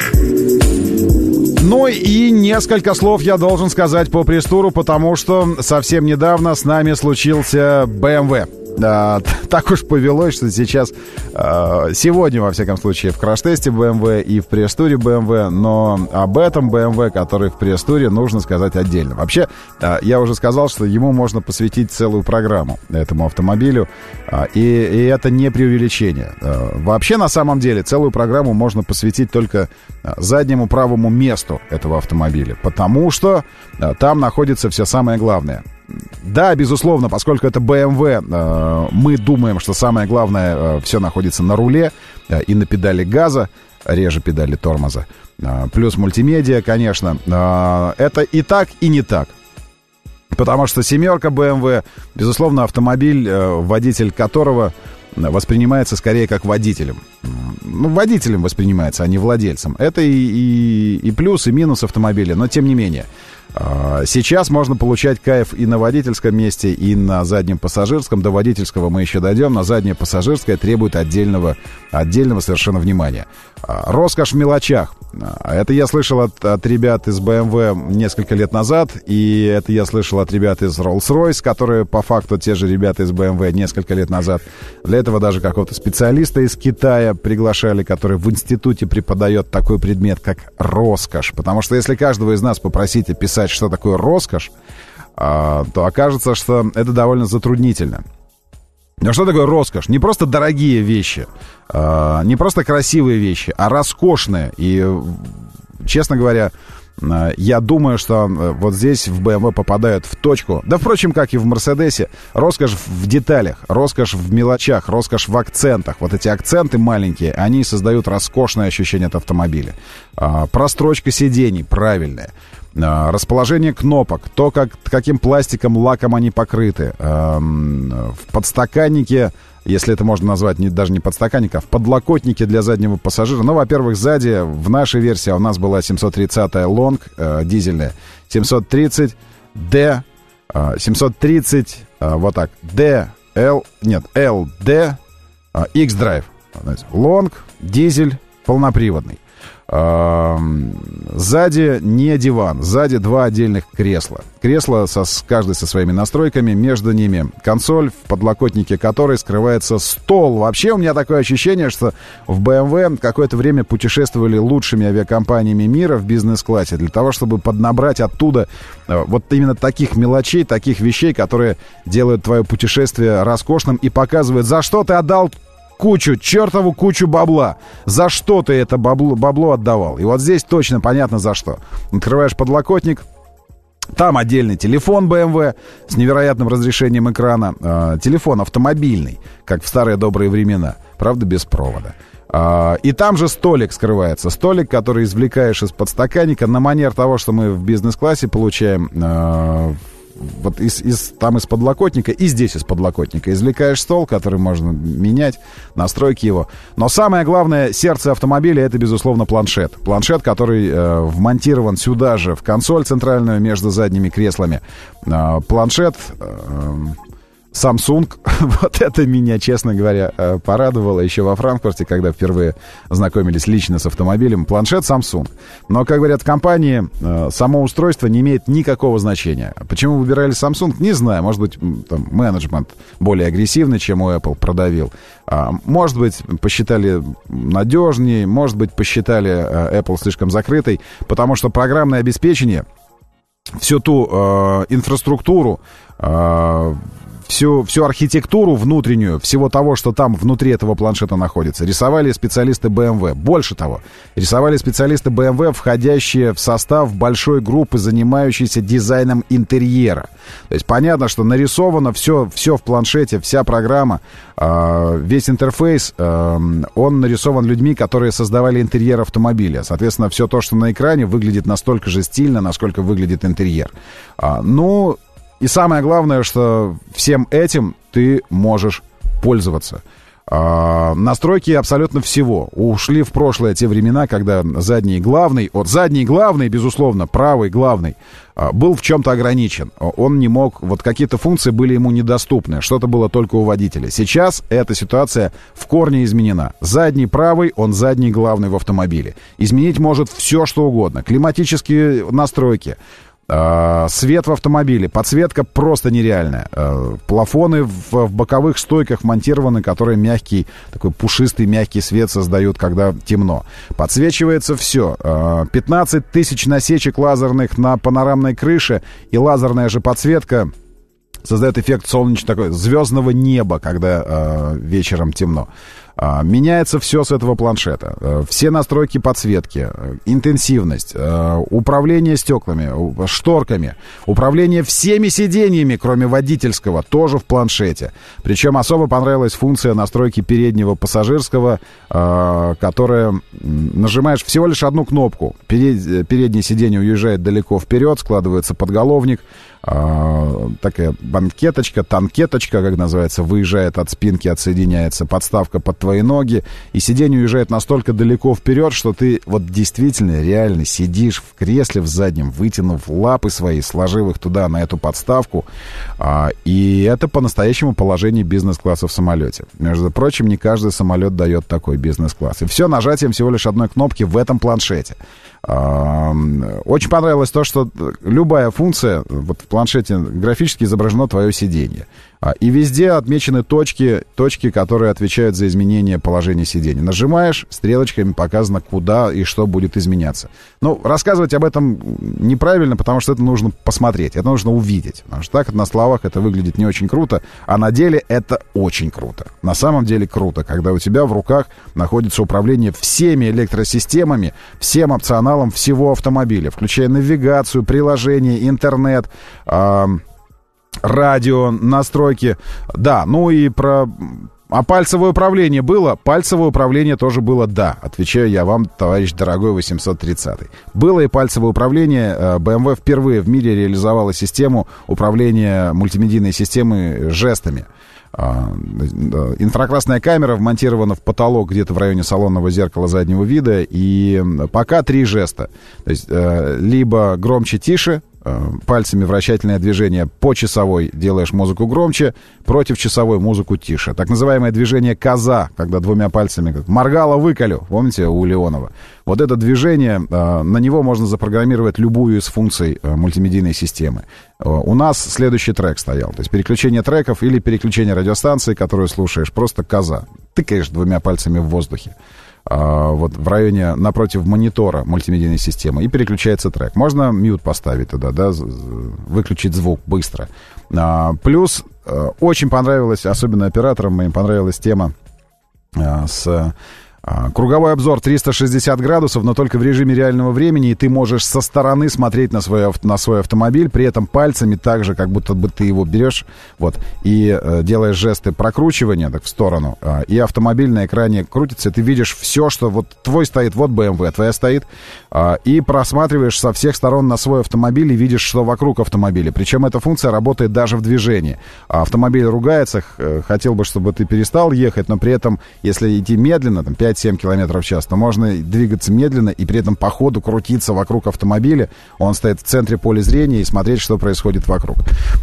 Ну и несколько слов я должен сказать по пресс-туру, потому что совсем недавно с нами случился бэ эм вэ. А, так уж повелось, что сейчас, а, сегодня, во всяком случае, в краш-тесте бэ эм вэ и в пресс-туре бэ эм вэ, но об этом бэ эм вэ, который в пресс-туре, нужно сказать отдельно. Вообще, а, я уже сказал, что ему можно посвятить целую программу, этому автомобилю, а, и, и это не преувеличение. А, вообще, на самом деле, целую программу можно посвятить только заднему правому месту этого автомобиля, потому что а, там находится все самое главное. Да, безусловно, поскольку это бэ эм вэ, э, мы думаем, что самое главное, э, все находится на руле э, и на педали газа, реже педали тормоза. Э, плюс мультимедиа, конечно. Э, это и так, и не так. Потому что семерка бэ эм вэ, безусловно, автомобиль, э, водитель которого воспринимается скорее как водителем. Ну, водителем воспринимается, а не владельцем. Это и, и, и плюс, и минус автомобиля, но тем не менее. Сейчас можно получать кайф и на водительском месте, и на заднем пассажирском. До водительского мы еще дойдем. На заднее пассажирское требует отдельного, отдельного совершенно внимания. Роскошь в мелочах. Это я слышал от, от ребят из бэ эм вэ несколько лет назад. И это я слышал от ребят из Rolls-Royce, которые по факту те же ребята из бэ эм вэ несколько лет назад. Для этого даже какого-то специалиста из Китая приглашали, который в институте преподает такой предмет, как роскошь. Потому что если каждого из нас попросить описать, что такое роскошь, то окажется, что это довольно затруднительно. Но что такое роскошь? Не просто дорогие вещи, не просто красивые вещи, а роскошные. И, честно говоря, я думаю, что вот здесь в бэ эм вэ попадают в точку. Да, впрочем, как и в Мерседесе. Роскошь в деталях, роскошь в мелочах, роскошь в акцентах. Вот эти акценты маленькие, они создают роскошное ощущение от автомобиля. Прострочка сидений правильная. расположение кнопок, то, как, каким пластиком, лаком они покрыты. В подстаканнике, если это можно назвать не, даже не подстаканник, а в подлокотнике для заднего пассажира. Ну, во-первых, сзади в нашей версии у нас была семьсот тридцатая Long, э, дизельная, семьсот тридцать D, э, семьсот тридцать, э, вот так, D, L, нет, эл ди, э, X-Drive. Long, дизель, полноприводный. Сзади не диван, сзади два отдельных кресла. Кресла со, с каждой со своими настройками, между ними консоль, в подлокотнике которой скрывается стол. Вообще у меня такое ощущение, что в бэ эм вэ какое-то время путешествовали лучшими авиакомпаниями мира в бизнес-классе для того, чтобы поднабрать оттуда вот именно таких мелочей, таких вещей, которые делают твое путешествие роскошным и показывают, за что ты отдал кучу, чертову кучу бабла. За что ты это бабло, бабло отдавал? И вот здесь точно понятно за что. Открываешь подлокотник, там отдельный телефон бэ эм вэ с невероятным разрешением экрана. Э, телефон автомобильный, как в старые добрые времена. Правда, без провода. Э, и там же столик скрывается. Столик, который извлекаешь из подстаканника на манер того, что мы в бизнес-классе получаем... Э, вот из, из, там из подлокотника и здесь из подлокотника извлекаешь стол, который можно менять, настройки его. Но самое главное, сердце автомобиля — это, безусловно, планшет. Планшет, который э, вмонтирован сюда же, в консоль центральную между задними креслами. Э, планшет... Э, Samsung, вот это меня, честно говоря, порадовало еще во Франкфурте, когда впервые знакомились лично с автомобилем. Планшет Samsung. Но, как говорят в компании, само устройство не имеет никакого значения. Почему выбирали Samsung, не знаю. Может быть, там, менеджмент более агрессивный, чем у Apple, продавил. Может быть, посчитали надежнее, может быть, посчитали Apple слишком закрытой, потому что программное обеспечение, всю ту э, инфраструктуру, э, Всю, всю архитектуру внутреннюю, всего того, что там внутри этого планшета находится, рисовали специалисты бэ эм вэ. Больше того, рисовали специалисты бэ эм вэ, входящие в состав большой группы, занимающейся дизайном интерьера. То есть понятно, что нарисовано все, все в планшете, вся программа, э, весь интерфейс, э, он нарисован людьми, которые создавали интерьер автомобиля. Соответственно, все то, что на экране, выглядит настолько же стильно, насколько выглядит интерьер. А, ну... И самое главное, что всем этим ты можешь пользоваться. А, настройки абсолютно всего. Ушли в прошлое те времена, когда задний главный, вот задний главный, безусловно, правый главный, а, был в чем-то ограничен. Он не мог, вот какие-то функции были ему недоступны, что-то было только у водителя. Сейчас эта ситуация в корне изменена. Задний правый, он задний главный в автомобиле. Изменить может все, что угодно. Климатические настройки, свет в автомобиле, подсветка просто нереальная. Плафоны в, в боковых стойках монтированы, которые мягкий, такой пушистый мягкий свет создают, когда темно. Подсвечивается все. пятнадцать тысяч насечек лазерных на панорамной крыше, и лазерная же подсветка создает эффект солнечного, такой звездного неба, когда э, вечером темно. А, меняется все с этого планшета. А, все настройки подсветки, интенсивность, а, управление стеклами, шторками, управление всеми сиденьями, кроме водительского, тоже в планшете. Причем особо понравилась функция настройки переднего пассажирского, а, которая нажимаешь всего лишь одну кнопку. Перед, переднее сиденье уезжает далеко вперед, складывается подголовник. А, такая банкеточка, танкеточка, как называется, выезжает от спинки, отсоединяется, подставка под твои ноги, и сиденье уезжает настолько далеко вперед, что ты вот действительно реально сидишь в кресле в заднем, вытянув лапы свои, сложив их туда, на эту подставку, а, и это по-настоящему положение бизнес-класса в самолете. Между прочим, не каждый самолет дает такой бизнес-класс. И все нажатием всего лишь одной кнопки в этом планшете. Очень понравилось то, что любая функция, вот в планшете графически изображено твое сиденье. И везде отмечены точки, точки, которые отвечают за изменение положения сиденья. Нажимаешь, стрелочками показано, куда и что будет изменяться. Ну, рассказывать об этом неправильно, потому что это нужно посмотреть, это нужно увидеть. Потому что так на словах это выглядит не очень круто, а на деле это очень круто. На самом деле круто, когда у тебя в руках находится управление всеми электросистемами, всем опционалом всего автомобиля, включая навигацию, приложение, интернет, э- радио, настройки. Да, ну и про А пальцевое управление было? Пальцевое управление тоже было, да. Отвечаю я вам, товарищ дорогой восемьсот тридцатый. Было и пальцевое управление. бэ эм вэ впервые в мире реализовала систему управления мультимедийной системой жестами. Инфракрасная камера вмонтирована в потолок где-то в районе салонного зеркала заднего вида. И пока три жеста. То есть либо громче-тише, пальцами вращательное движение по часовой делаешь музыку громче, против часовой музыку тише. Так называемое движение коза, когда двумя пальцами как моргало выколю, помните, у Леонова. Вот это движение, на него можно запрограммировать любую из функций мультимедийной системы. У нас следующий трек стоял. То есть переключение треков или переключение радиостанции, которую слушаешь, просто коза. Тыкаешь двумя пальцами в воздухе. Вот в районе напротив монитора мультимедийной системы, и переключается трек. Можно мьют поставить туда, да, выключить звук быстро. Плюс очень понравилась, особенно операторам моим, понравилась тема с... Круговой обзор триста шестьдесят градусов, но только в режиме реального времени, и ты можешь со стороны смотреть на свой, на свой автомобиль, при этом пальцами так же, как будто бы ты его берешь, вот, и э, делаешь жесты прокручивания так в сторону, э, и автомобиль на экране крутится, и ты видишь все, что вот твой стоит, вот бэ эм вэ, твоя стоит, э, и просматриваешь со всех сторон на свой автомобиль и видишь, что вокруг автомобиля. Причем эта функция работает даже в движении. Автомобиль ругается, х- хотел бы, чтобы ты перестал ехать, но при этом, если идти медленно, там, пять-семь километров в час, то можно двигаться медленно и при этом по ходу крутиться вокруг автомобиля. Он стоит в центре поля зрения и смотреть, что происходит вокруг.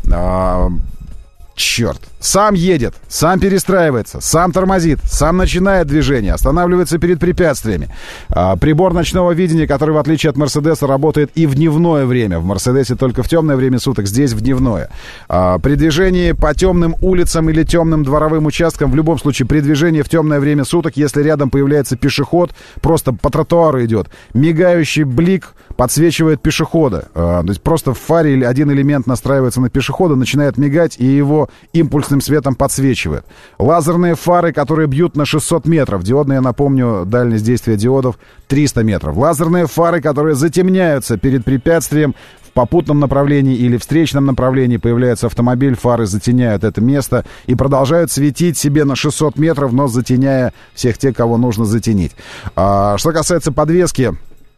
А, черт. Сам едет, сам перестраивается, сам тормозит, сам начинает движение, останавливается перед препятствиями. А, прибор ночного видения, который, в отличие от Мерседеса, работает и в дневное время. В Мерседесе только в темное время суток, здесь в дневное. А, при движении по темным улицам или темным дворовым участкам, в любом случае, при движении в темное время суток, если рядом появляется пешеход, просто по тротуару идет, мигающий блик подсвечивает пешехода. А, то есть просто в фаре один элемент настраивается на пешехода, начинает мигать, и его импульсным светом подсвечивает. Лазерные фары, которые бьют на шестьсот метров. Диодные, я напомню, дальность действия диодов триста метров. Лазерные фары, которые затемняются перед препятствием в попутном направлении или встречном направлении. Появляется автомобиль, фары затеняют это место и продолжают светить себе на шестьсот метров, но затеняя всех тех, кого нужно затенить. А, что касается подвески,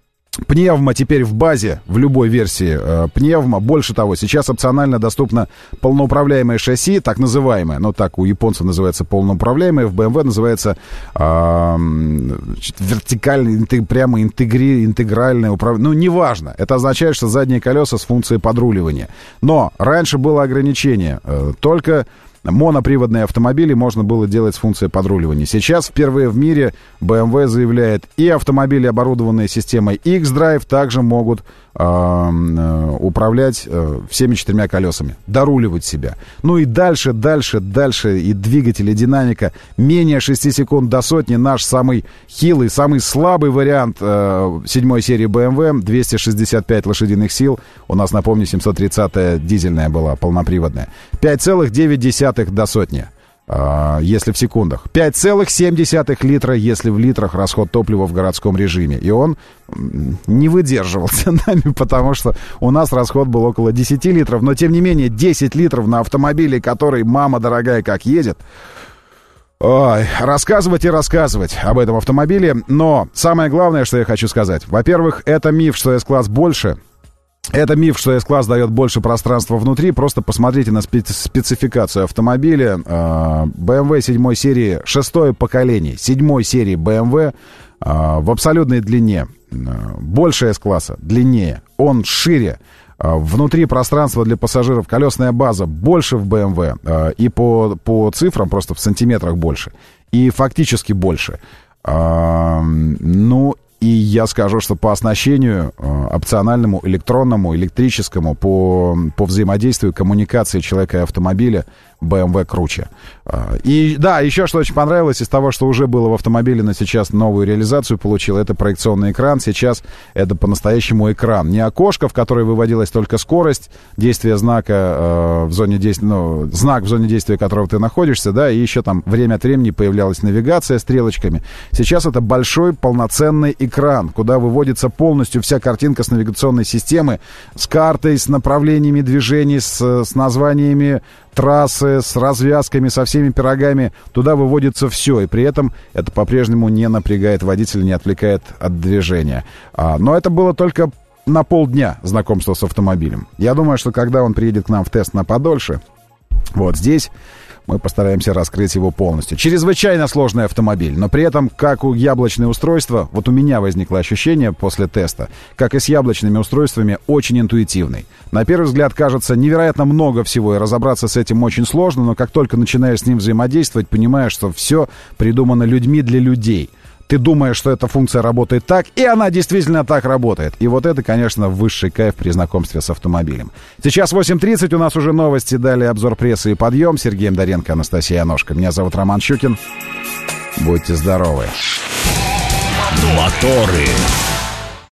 пневма теперь в базе, в любой версии э, пневма. Больше того, сейчас опционально доступно полноуправляемое шасси, так называемое, ну так у японцев называется полноуправляемое, в бэ эм вэ называется э, вертикальное, интег, прямо интегри, интегральное управление. Ну, неважно. Это означает, что задние колеса с функцией подруливания. Но раньше было ограничение. Э, только моноприводные автомобили можно было делать с функцией подруливания. Сейчас впервые в мире бэ эм вэ заявляет, и автомобили, оборудованные системой X-Drive, также могут э, э, управлять э, всеми четырьмя колесами, доруливать себя. Ну и дальше, дальше, дальше, и двигатель, и динамика. Менее шести секунд до сотни. Наш самый хилый, самый слабый вариант э, седьмой серии бэ эм вэ, двести шестьдесят пять лошадиных сил. У нас, напомню, семьсот тридцатая дизельная была, полноприводная. пять целых девять десятых до сотни, э, если в секундах. пять целых семь десятых литра, если в литрах расход топлива в городском режиме. И он не выдерживался нами, потому что у нас расход был около десять литров. Но, тем не менее, десять литров на автомобиле, который, мама дорогая, как едет. Ой, рассказывать и рассказывать об этом автомобиле. Но самое главное, что я хочу сказать. Во-первых, это миф, что эс-класс больше. Это миф, что эс-класс дает больше пространства внутри. Просто посмотрите на специ- спецификацию автомобиля. бэ эм вэ седьмой серии, шестое поколение, седьмой серии бэ эм вэ в абсолютной длине. Больше эс-класса, длиннее. Он шире. Внутри пространство для пассажиров, колесная база больше в бэ эм вэ. И по, по цифрам просто в сантиметрах больше. И фактически больше. Ну, и я скажу, что по оснащению э, опциональному, электронному, электрическому, по, по взаимодействию, коммуникации человека и автомобиля бэ эм вэ круче. Э, и да, еще что очень понравилось из того, что уже было в автомобиле, но сейчас новую реализацию получил, это проекционный экран. Сейчас это по-настоящему экран. Не окошко, в которое выводилась только скорость, действие знака э, в зоне действия, ну, знак в зоне действия, которого ты находишься, да, и еще там время от времени появлялась навигация стрелочками. Сейчас это большой полноценный экран, куда выводится полностью вся картинка с навигационной системы, с картой, с направлениями движений, с, с названиями трассы с развязками, со всеми пирогами. Туда выводится все, и при этом это по-прежнему не напрягает водителя, не отвлекает от движения. А, но это было только на полдня знакомства с автомобилем. Я думаю, что когда он приедет к нам в тест на подольше, вот здесь мы постараемся раскрыть его полностью. Чрезвычайно сложный автомобиль, но при этом, как у яблочные устройства, вот у меня возникло ощущение после теста, как и с яблочными устройствами, очень интуитивный. На первый взгляд кажется невероятно много всего, и разобраться с этим очень сложно, но как только начинаешь с ним взаимодействовать, понимаешь, что все придумано людьми для людей. Ты думаешь, что эта функция работает так, и она действительно так работает. И вот это, конечно, высший кайф при знакомстве с автомобилем. Сейчас восемь тридцать, у нас уже новости, далее обзор прессы и подъем. Сергей Доренко, Анастасия Аношка. Меня зовут Роман Щукин. Будьте здоровы. Моторы.